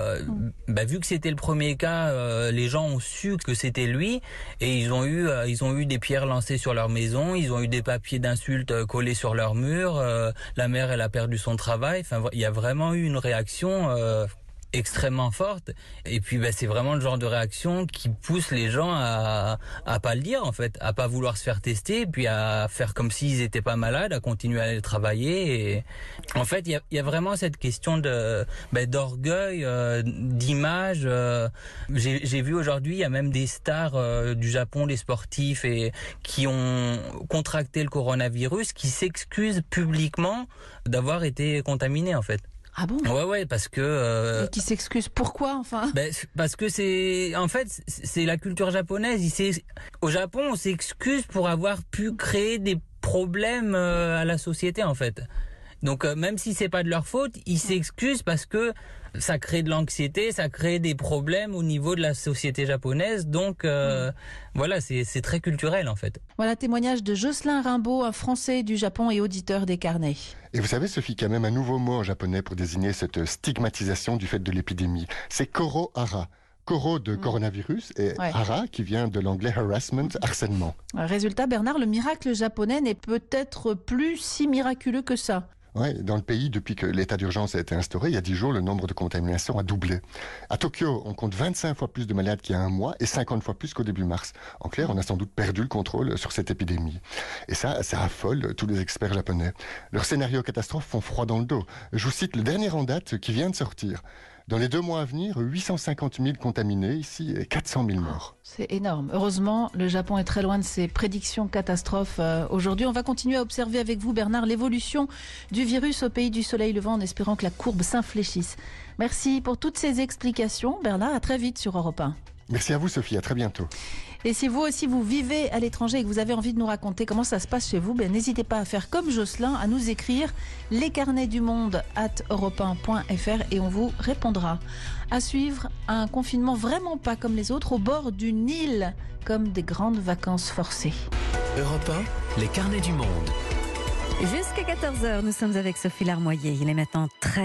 vu que c'était le premier cas, les gens ont su que c'était lui et ils ont eu des pierres lancées sur leur maison, ils ont eu des papiers d'insultes collés sur leur mur. La mère, elle a perdu son travail. Enfin, il y a vraiment eu une réaction extrêmement forte et puis c'est vraiment le genre de réaction qui pousse les gens à pas le dire en fait, à pas vouloir se faire tester, puis à faire comme s'ils étaient pas malades, à continuer à aller travailler. Et en fait il y a vraiment cette question d'orgueil, d'image. J'ai vu aujourd'hui, il y a même des stars du Japon, des sportifs et qui ont contracté le coronavirus, qui s'excusent publiquement d'avoir été contaminés en fait. Ah bon ? Ouais, parce que... Et qui s'excuse pourquoi, enfin ? Parce que c'est la culture japonaise. Au Japon, on s'excuse pour avoir pu créer des problèmes à la société, en fait. Donc, même si c'est pas de leur faute, ils s'excusent parce que ça crée de l'anxiété, ça crée des problèmes au niveau de la société japonaise. Donc, voilà, c'est très culturel, en fait. Voilà, témoignage de Jocelyn Rimbaud, un Français du Japon et auditeur des carnets. Et vous savez, Sophie, qu'il y a même un nouveau mot en japonais pour désigner cette stigmatisation du fait de l'épidémie. C'est koro-hara. Koro de coronavirus et hara qui vient de l'anglais harassment, harcèlement. Résultat, Bernard, le miracle japonais n'est peut-être plus si miraculeux que ça. Oui, dans le pays, depuis que l'état d'urgence a été instauré, il y a 10 jours, le nombre de contaminations a doublé. À Tokyo, on compte 25 fois plus de malades qu'il y a un mois et 50 fois plus qu'au début mars. En clair, on a sans doute perdu le contrôle sur cette épidémie. Et ça affole tous les experts japonais. Leurs scénarios catastrophes font froid dans le dos. Je vous cite le dernier en date qui vient de sortir. Dans les 2 mois à venir, 850 000 contaminés ici et 400 000 morts. C'est énorme. Heureusement, le Japon est très loin de ses prédictions catastrophes. Aujourd'hui, on va continuer à observer avec vous, Bernard, l'évolution du virus au pays du soleil levant en espérant que la courbe s'infléchisse. Merci pour toutes ces explications. Bernard, à très vite sur Europe 1. Merci à vous Sophie, à très bientôt. Et si vous aussi vous vivez à l'étranger et que vous avez envie de nous raconter comment ça se passe chez vous, n'hésitez pas à faire comme Jocelyn, à nous écrire lescarnetsdumonde@europe1.fr et on vous répondra. À suivre, un confinement vraiment pas comme les autres, au bord du Nil, comme des grandes vacances forcées. Europe 1, les carnets du monde. Jusqu'à 14h, nous sommes avec Sophie Larmoyer. Il est maintenant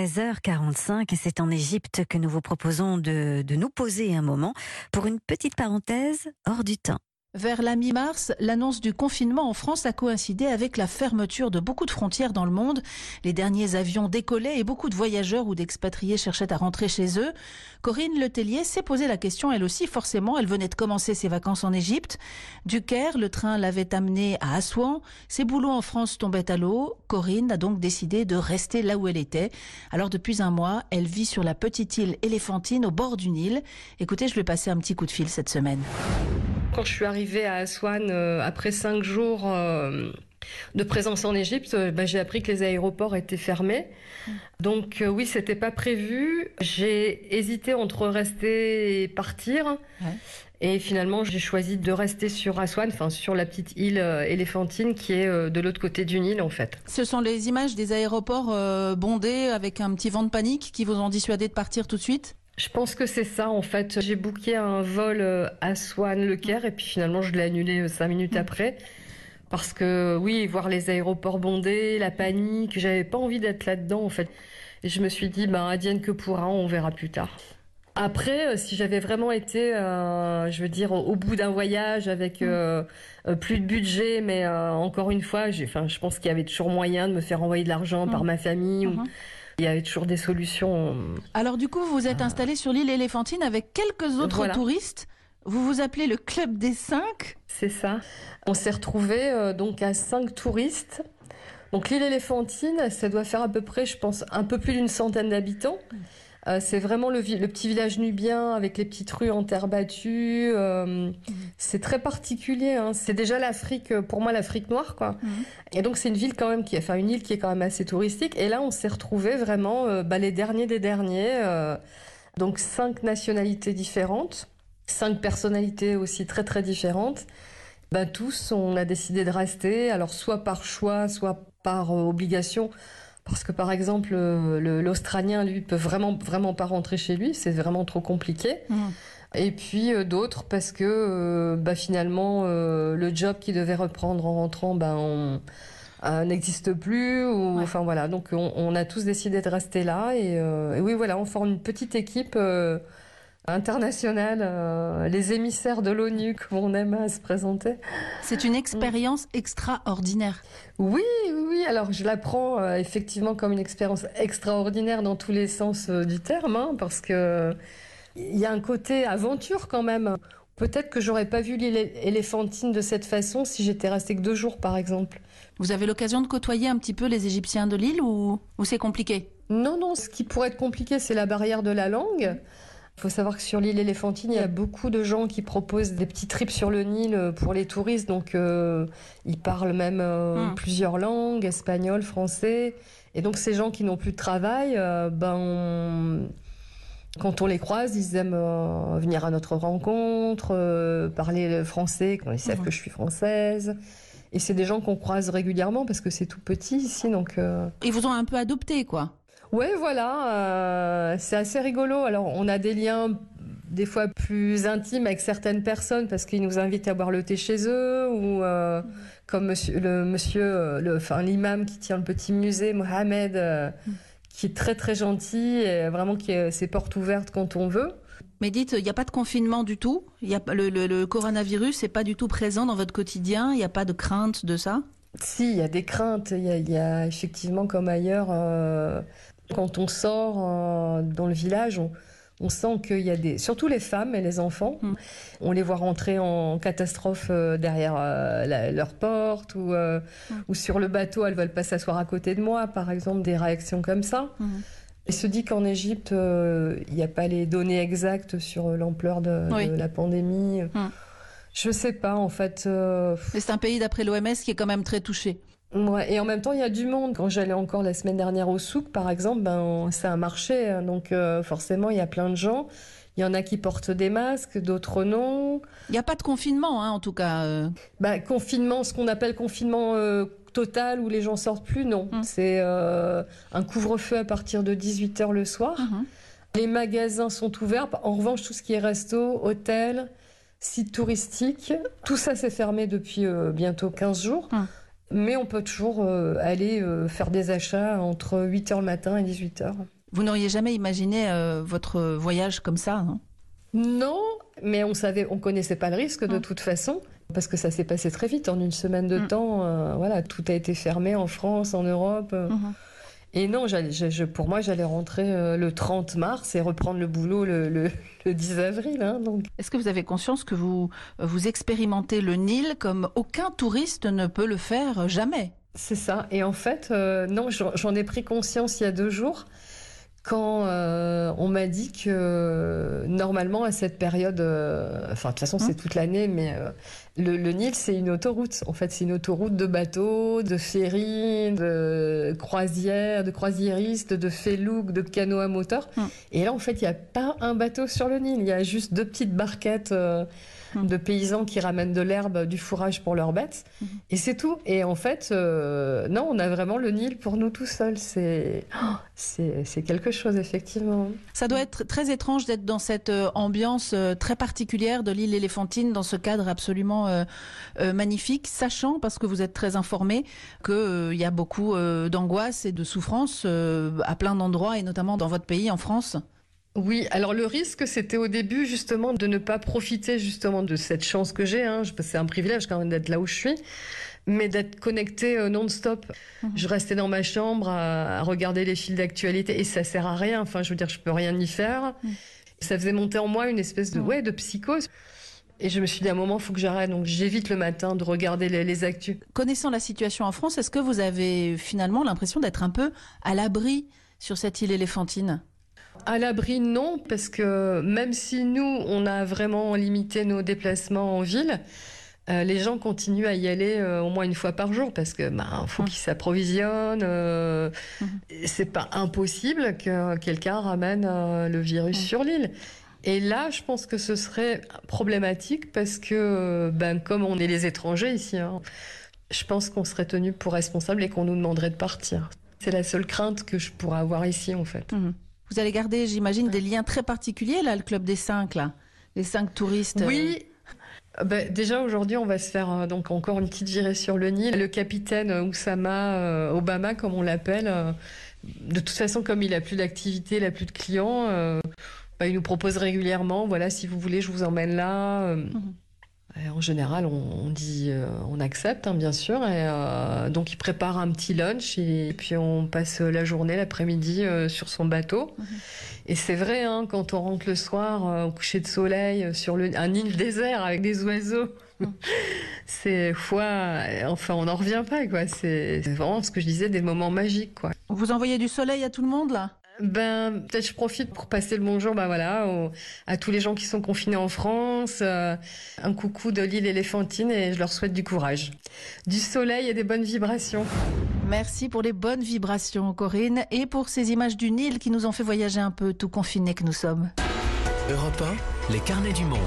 13h45 et c'est en Égypte que nous vous proposons de nous poser un moment pour une petite parenthèse hors du temps. Vers la mi-mars, l'annonce du confinement en France a coïncidé avec la fermeture de beaucoup de frontières dans le monde. Les derniers avions décollaient et beaucoup de voyageurs ou d'expatriés cherchaient à rentrer chez eux. Corinne Letellier s'est posé la question, elle aussi forcément, elle venait de commencer ses vacances en Égypte. Du Caire, le train l'avait amenée à Assouan. Ses boulots en France tombaient à l'eau. Corinne a donc décidé de rester là où elle était. Alors depuis un mois, elle vit sur la petite île éléphantine au bord du Nil. Écoutez, je lui ai passé un petit coup de fil cette semaine. Quand je suis arrivée à Assouan, après 5 jours de présence en Égypte, j'ai appris que les aéroports étaient fermés. Donc oui, c'était pas prévu. J'ai hésité entre rester et partir. Ouais. Et finalement, j'ai choisi de rester sur Assouan, sur la petite île éléphantine qui est de l'autre côté du Nil en fait. Ce sont les images des aéroports bondés avec un petit vent de panique qui vous ont dissuadé de partir tout de suite ? Je pense que c'est ça en fait. J'ai booké un vol Assouan-Le Caire et puis finalement je l'ai annulé 5 minutes après. Parce que oui, voir les aéroports bondés, la panique, j'avais pas envie d'être là-dedans en fait. Et je me suis dit, advienne que pourra, on verra plus tard. Après, si j'avais vraiment été, au bout d'un voyage avec plus de budget, mais encore une fois, je pense qu'il y avait toujours moyen de me faire envoyer de l'argent par ma famille. Il y avait toujours des solutions. Alors du coup, vous vous êtes installé sur l'île éléphantine avec quelques autres touristes. Vous vous appelez le Club des 5 ? C'est ça. On s'est retrouvés donc à 5 touristes. Donc l'île éléphantine, ça doit faire à peu près, je pense, un peu plus d'une centaine d'habitants. C'est vraiment le petit village nubien avec les petites rues en terre battue. C'est très particulier. C'est déjà l'Afrique, pour moi, l'Afrique noire, quoi. Et donc c'est une ville quand même une île qui est quand même assez touristique. Et là, on s'est retrouvés vraiment les derniers des derniers. Donc 5 nationalités différentes, 5 personnalités aussi très très différentes. Tous, on a décidé de rester. Alors soit par choix, soit par obligation. Parce que par exemple, l'Australien, lui, peut vraiment pas rentrer chez lui, c'est vraiment trop compliqué. Et puis d'autres parce que finalement, le job qu'il devait reprendre en rentrant, n'existe plus. Donc on a tous décidé de rester là. Et oui, voilà, on forme une petite équipe internationale, les émissaires de l'ONU, comme on aime à se présenter. C'est une expérience extraordinaire. Oui. Alors je la prends effectivement comme une expérience extraordinaire dans tous les sens du terme, parce que il y a un côté aventure quand même. Peut-être que j'aurais pas vu l'île éléphantine de cette façon si j'étais restée que 2 jours, par exemple. Vous avez l'occasion de côtoyer un petit peu les Égyptiens de l'île ou c'est compliqué ? Non. Ce qui pourrait être compliqué, c'est la barrière de la langue. Il faut savoir que sur l'île éléphantine, il y a beaucoup de gens qui proposent des petits trips sur le Nil pour les touristes. Donc, ils parlent même plusieurs langues, espagnol, français. Et donc, ces gens qui n'ont plus de travail, quand on les croise, ils aiment venir à notre rencontre, parler le français, quand ils savent que je suis française. Et c'est des gens qu'on croise régulièrement parce que c'est tout petit ici. Donc, Ils vous ont un peu adopté, quoi. Ouais, voilà, c'est assez rigolo. Alors, on a des liens des fois plus intimes avec certaines personnes parce qu'ils nous invitent à boire le thé chez eux ou comme l'imam qui tient le petit musée, Mohamed, qui est très très gentil et vraiment qui a ses portes ouvertes quand on veut. Mais dites, il n'y a pas de confinement du tout ? Le coronavirus n'est pas du tout présent dans votre quotidien ? Il n'y a pas de crainte de ça ? Si, il y a des craintes. Il y a effectivement, comme ailleurs, quand on sort dans le village, on sent qu'il y a surtout les femmes et les enfants, on les voit rentrer en catastrophe derrière leur porte ou sur le bateau, elles veulent pas s'asseoir à côté de moi, par exemple, des réactions comme ça. Il se dit qu'en Égypte, il n'y a pas les données exactes sur l'ampleur de la pandémie. Je sais pas, en fait. Mais c'est un pays, d'après l'OMS, qui est quand même très touché. Ouais, et en même temps, il y a du monde. Quand j'allais encore la semaine dernière au souk, par exemple, c'est un marché, donc forcément, il y a plein de gens. Il y en a qui portent des masques, d'autres non. Il n'y a pas de confinement, en tout cas. Confinement, ce qu'on appelle confinement total, où les gens sortent plus, non. C'est un couvre-feu à partir de 18h le soir. Les magasins sont ouverts. En revanche, tout ce qui est resto, hôtel, sites touristiques, tout ça s'est fermé depuis bientôt 15 jours. Mais on peut toujours aller faire des achats entre 8h le matin et 18h. Vous n'auriez jamais imaginé votre voyage comme ça, non ? Non, mais on connaissait pas le risque de toute façon, parce que ça s'est passé très vite, en une semaine de temps. Voilà, tout a été fermé en France, en Europe. Et non, pour moi, j'allais rentrer le 30 mars et reprendre le boulot le 10 avril. Donc. Est-ce que vous avez conscience que vous expérimentez le Nil comme aucun touriste ne peut le faire jamais ? C'est ça. Et en fait, non, j'en ai pris conscience il y a 2 jours, quand on m'a dit que normalement à cette période, de toute façon c'est toute l'année, mais le Nil c'est une autoroute. En fait, c'est une autoroute de bateaux, de ferries, de croisières, de croisiéristes, de felouks, de canots à moteur. Et là en fait il n'y a pas un bateau sur le Nil, il y a juste 2 petites barquettes de paysans qui ramènent de l'herbe, du fourrage pour leurs bêtes, et c'est tout. Et en fait, non, on a vraiment le Nil pour nous tout seuls. C'est quelque chose, effectivement. Ça doit être très étrange d'être dans cette ambiance très particulière de l'île Éléphantine, dans ce cadre absolument magnifique, sachant, parce que vous êtes très informé, qu'il y a beaucoup d'angoisse et de souffrance à plein d'endroits, et notamment dans votre pays, en France. Oui, alors le risque, c'était au début justement de ne pas profiter justement de cette chance que j'ai. C'est un privilège quand même d'être là où je suis, mais d'être connectée non-stop. Je restais dans ma chambre à regarder les fils d'actualité et ça sert à rien. Enfin, je veux dire, je peux rien y faire. Ça faisait monter en moi une espèce de psychose. Et je me suis dit à un moment, il faut que j'arrête. Donc j'évite le matin de regarder les actus. Connaissant la situation en France, est-ce que vous avez finalement l'impression d'être un peu à l'abri sur cette île éléphantine ? À l'abri, non, parce que même si nous, on a vraiment limité nos déplacements en ville, les gens continuent à y aller au moins une fois par jour, parce que faut qu'ils s'approvisionnent. C'est pas impossible que quelqu'un ramène le virus sur l'île. Et là, je pense que ce serait problématique, parce que comme on est les étrangers ici, je pense qu'on serait tenu pour responsable et qu'on nous demanderait de partir. C'est la seule crainte que je pourrais avoir ici, en fait. Vous allez garder, j'imagine, des liens très particuliers, là, le Club des 5, là, les 5 touristes. Oui. Déjà, aujourd'hui, on va se faire donc encore une petite virée sur le Nil. Le capitaine Oussama Obama, comme on l'appelle, de toute façon, comme il n'a plus d'activité, il n'a plus de clients, il nous propose régulièrement, voilà, si vous voulez, je vous emmène là. En général, on dit, on accepte, bien sûr. Et donc, il prépare un petit lunch et puis on passe la journée, l'après-midi sur son bateau. Et c'est vrai, quand on rentre le soir au coucher de soleil sur un île désert avec des oiseaux, c'est on n'en revient pas, quoi. C'est vraiment ce que je disais, des moments magiques, quoi. Vous envoyez du soleil à tout le monde, là ? Peut-être je profite pour passer le bonjour à tous les gens qui sont confinés en France, un coucou de l'île Éléphantine, et je leur souhaite du courage, du soleil et des bonnes vibrations. Merci pour les bonnes vibrations, Corinne, et pour ces images du Nil qui nous ont fait voyager un peu, tout confinés que nous sommes. Europe 1, les carnets du monde.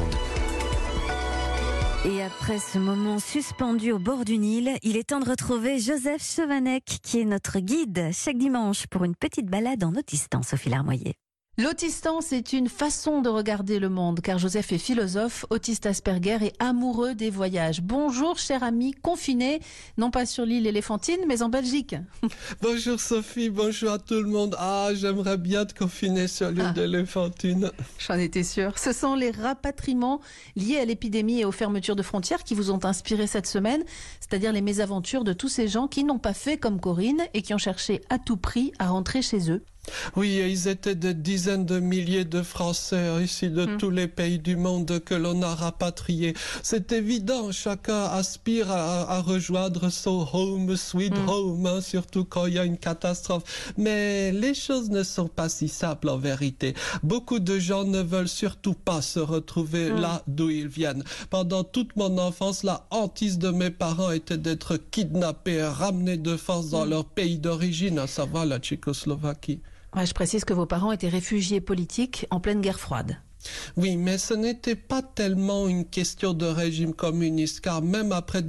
Et après ce moment suspendu au bord du Nil, il est temps de retrouver Joseph Chevanec, qui est notre guide chaque dimanche pour une petite balade en Autistan, Sophie Larmoyer. L'autistan, c'est une façon de regarder le monde, car Joseph est philosophe, autiste Asperger et amoureux des voyages. Bonjour, cher ami confiné, non pas sur l'île Éléphantine, mais en Belgique. Bonjour Sophie, bonjour à tout le monde. J'aimerais bien te confiner sur l'île d'Éléphantine. J'en étais sûre. Ce sont les rapatriements liés à l'épidémie et aux fermetures de frontières qui vous ont inspiré cette semaine, c'est-à-dire les mésaventures de tous ces gens qui n'ont pas fait comme Corinne et qui ont cherché à tout prix à rentrer chez eux. Oui, ils étaient des dizaines de milliers de Français ici de tous les pays du monde que l'on a rapatriés. C'est évident, chacun aspire à rejoindre son home, sweet home, surtout quand il y a une catastrophe. Mais les choses ne sont pas si simples en vérité. Beaucoup de gens ne veulent surtout pas se retrouver là d'où ils viennent. Pendant toute mon enfance, la hantise de mes parents était d'être kidnappés et ramenés de force dans leur pays d'origine, à savoir la Tchécoslovaquie. Ouais, je précise que vos parents étaient réfugiés politiques en pleine guerre froide. Oui, mais ce n'était pas tellement une question de régime communiste, car même après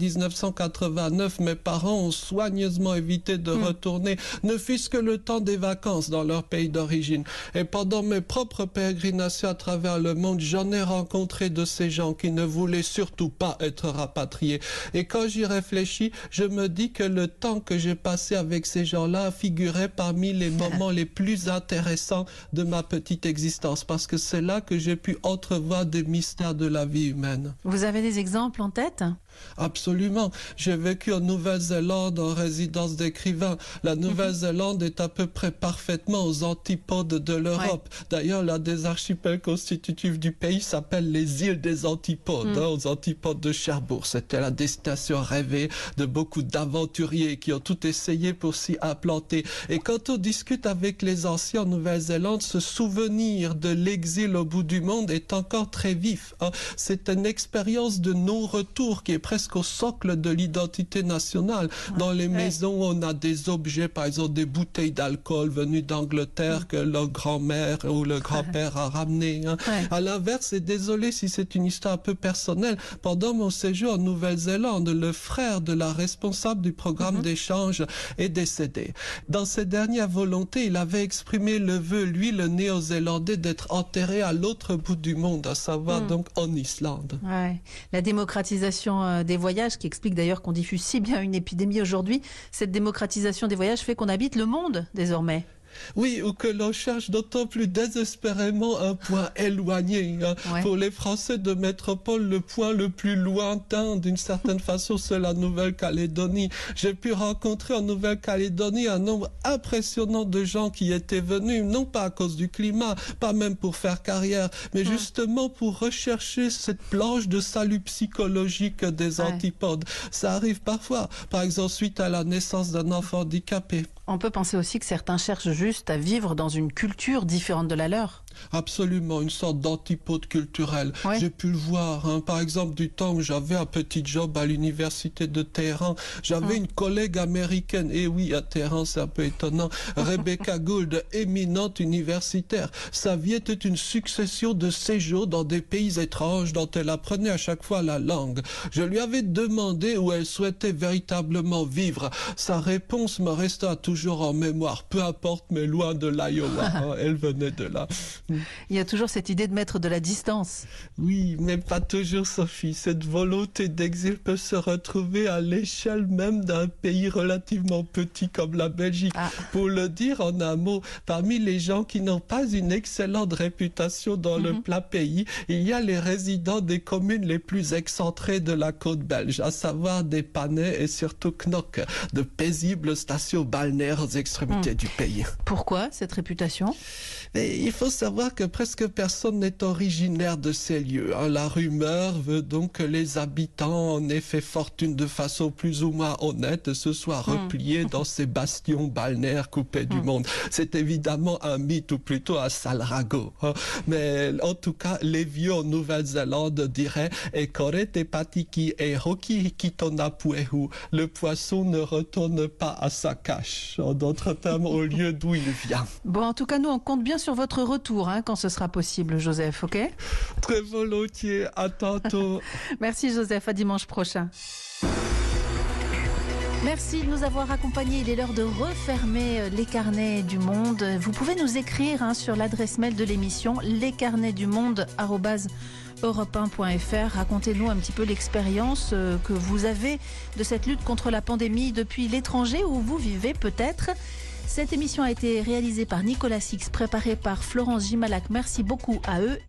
1989, mes parents ont soigneusement évité de retourner, ne fût-ce que le temps des vacances dans leur pays d'origine. Et pendant mes propres pérégrinations à travers le monde, j'en ai rencontré de ces gens qui ne voulaient surtout pas être rapatriés. Et quand j'y réfléchis, je me dis que le temps que j'ai passé avec ces gens-là figurait parmi les moments les plus intéressants de ma petite existence, parce que c'est là que j'ai pu entrevoir des mystères de la vie humaine. Vous avez des exemples en tête ? Absolument. J'ai vécu en Nouvelle-Zélande en résidence d'écrivain. La Nouvelle-Zélande est à peu près parfaitement aux antipodes de l'Europe. D'ailleurs, l'un des archipels constitutifs du pays s'appelle les îles des Antipodes, aux antipodes de Cherbourg. C'était la destination rêvée de beaucoup d'aventuriers qui ont tout essayé pour s'y implanter. Et quand on discute avec les anciens en Nouvelle-Zélande, ce souvenir de l'exil au bout du monde est encore très vif. C'est une expérience de non-retour qui est presque au socle de l'identité nationale. Dans les maisons, on a des objets, par exemple des bouteilles d'alcool venues d'Angleterre que leur grand-mère ou le grand-père a ramené. À l'inverse, et désolé si c'est une histoire un peu personnelle, pendant mon séjour en Nouvelle-Zélande, le frère de la responsable du programme d'échange est décédé. Dans ses dernières volontés, il avait exprimé le vœu, lui, le Néo-Zélandais, d'être enterré à l'autre bout du monde, à savoir donc en Islande. Ouais. La démocratisation des voyages, qui explique d'ailleurs qu'on diffuse si bien une épidémie aujourd'hui, cette démocratisation des voyages fait qu'on habite le monde désormais. Oui, ou que l'on cherche d'autant plus désespérément un point éloigné. Pour les Français de métropole, le point le plus lointain, d'une certaine façon, c'est la Nouvelle-Calédonie. J'ai pu rencontrer en Nouvelle-Calédonie un nombre impressionnant de gens qui étaient venus, non pas à cause du climat, pas même pour faire carrière, mais justement pour rechercher cette planche de salut psychologique des antipodes. Ça arrive parfois, par exemple, suite à la naissance d'un enfant handicapé. On peut penser aussi que certains cherchent juste à vivre dans une culture différente de la leur. Absolument, une sorte d'antipode culturel. J'ai pu le voir, par exemple, du temps où j'avais un petit job à l'université de Téhéran. J'avais une collègue américaine, et oui, à Téhéran, c'est un peu étonnant, Rebecca Gould, éminente universitaire. Sa vie était une succession de séjours dans des pays étranges dont elle apprenait à chaque fois la langue. Je lui avais demandé où elle souhaitait véritablement vivre. Sa réponse me resta toujours en mémoire, peu importe, mais loin de l'Iowa. Elle venait de là. Il y a toujours cette idée de mettre de la distance. Oui, mais pas toujours, Sophie. Cette volonté d'exil peut se retrouver à l'échelle même d'un pays relativement petit comme la Belgique. Pour le dire en un mot, parmi les gens qui n'ont pas une excellente réputation dans le plat pays, il y a les résidents des communes les plus excentrées de la côte belge, à savoir des Panais et surtout Knokke, de paisibles stations balnéaires aux extrémités du pays. Pourquoi cette réputation ? Et il faut savoir que presque personne n'est originaire de ces lieux. La rumeur veut donc que les habitants en aient fait fortune de façon plus ou moins honnête, se soient repliés dans ces bastions balnéaires coupés du monde. C'est évidemment un mythe, ou plutôt un sale ragot. Mais en tout cas, les vieux en Nouvelle-Zélande diraient « Ekorete patiki e hoki kitona puehu ». Le poisson ne retourne pas à sa cache. En d'autres termes, au lieu d'où il vient. Bon, en tout cas, nous, on compte bien sur votre retour quand ce sera possible, Joseph, ok ? Très volontiers, à tantôt. Merci Joseph, à dimanche prochain. Merci de nous avoir accompagnés. Il est l'heure de refermer les carnets du monde. Vous pouvez nous écrire sur l'adresse mail de l'émission lescarnetsdumonde@europe1.fr. Racontez-nous un petit peu l'expérience que vous avez de cette lutte contre la pandémie depuis l'étranger où vous vivez peut-être. Cette émission a été réalisée par Nicolas Six, préparée par Florence Gimalac. Merci beaucoup à eux.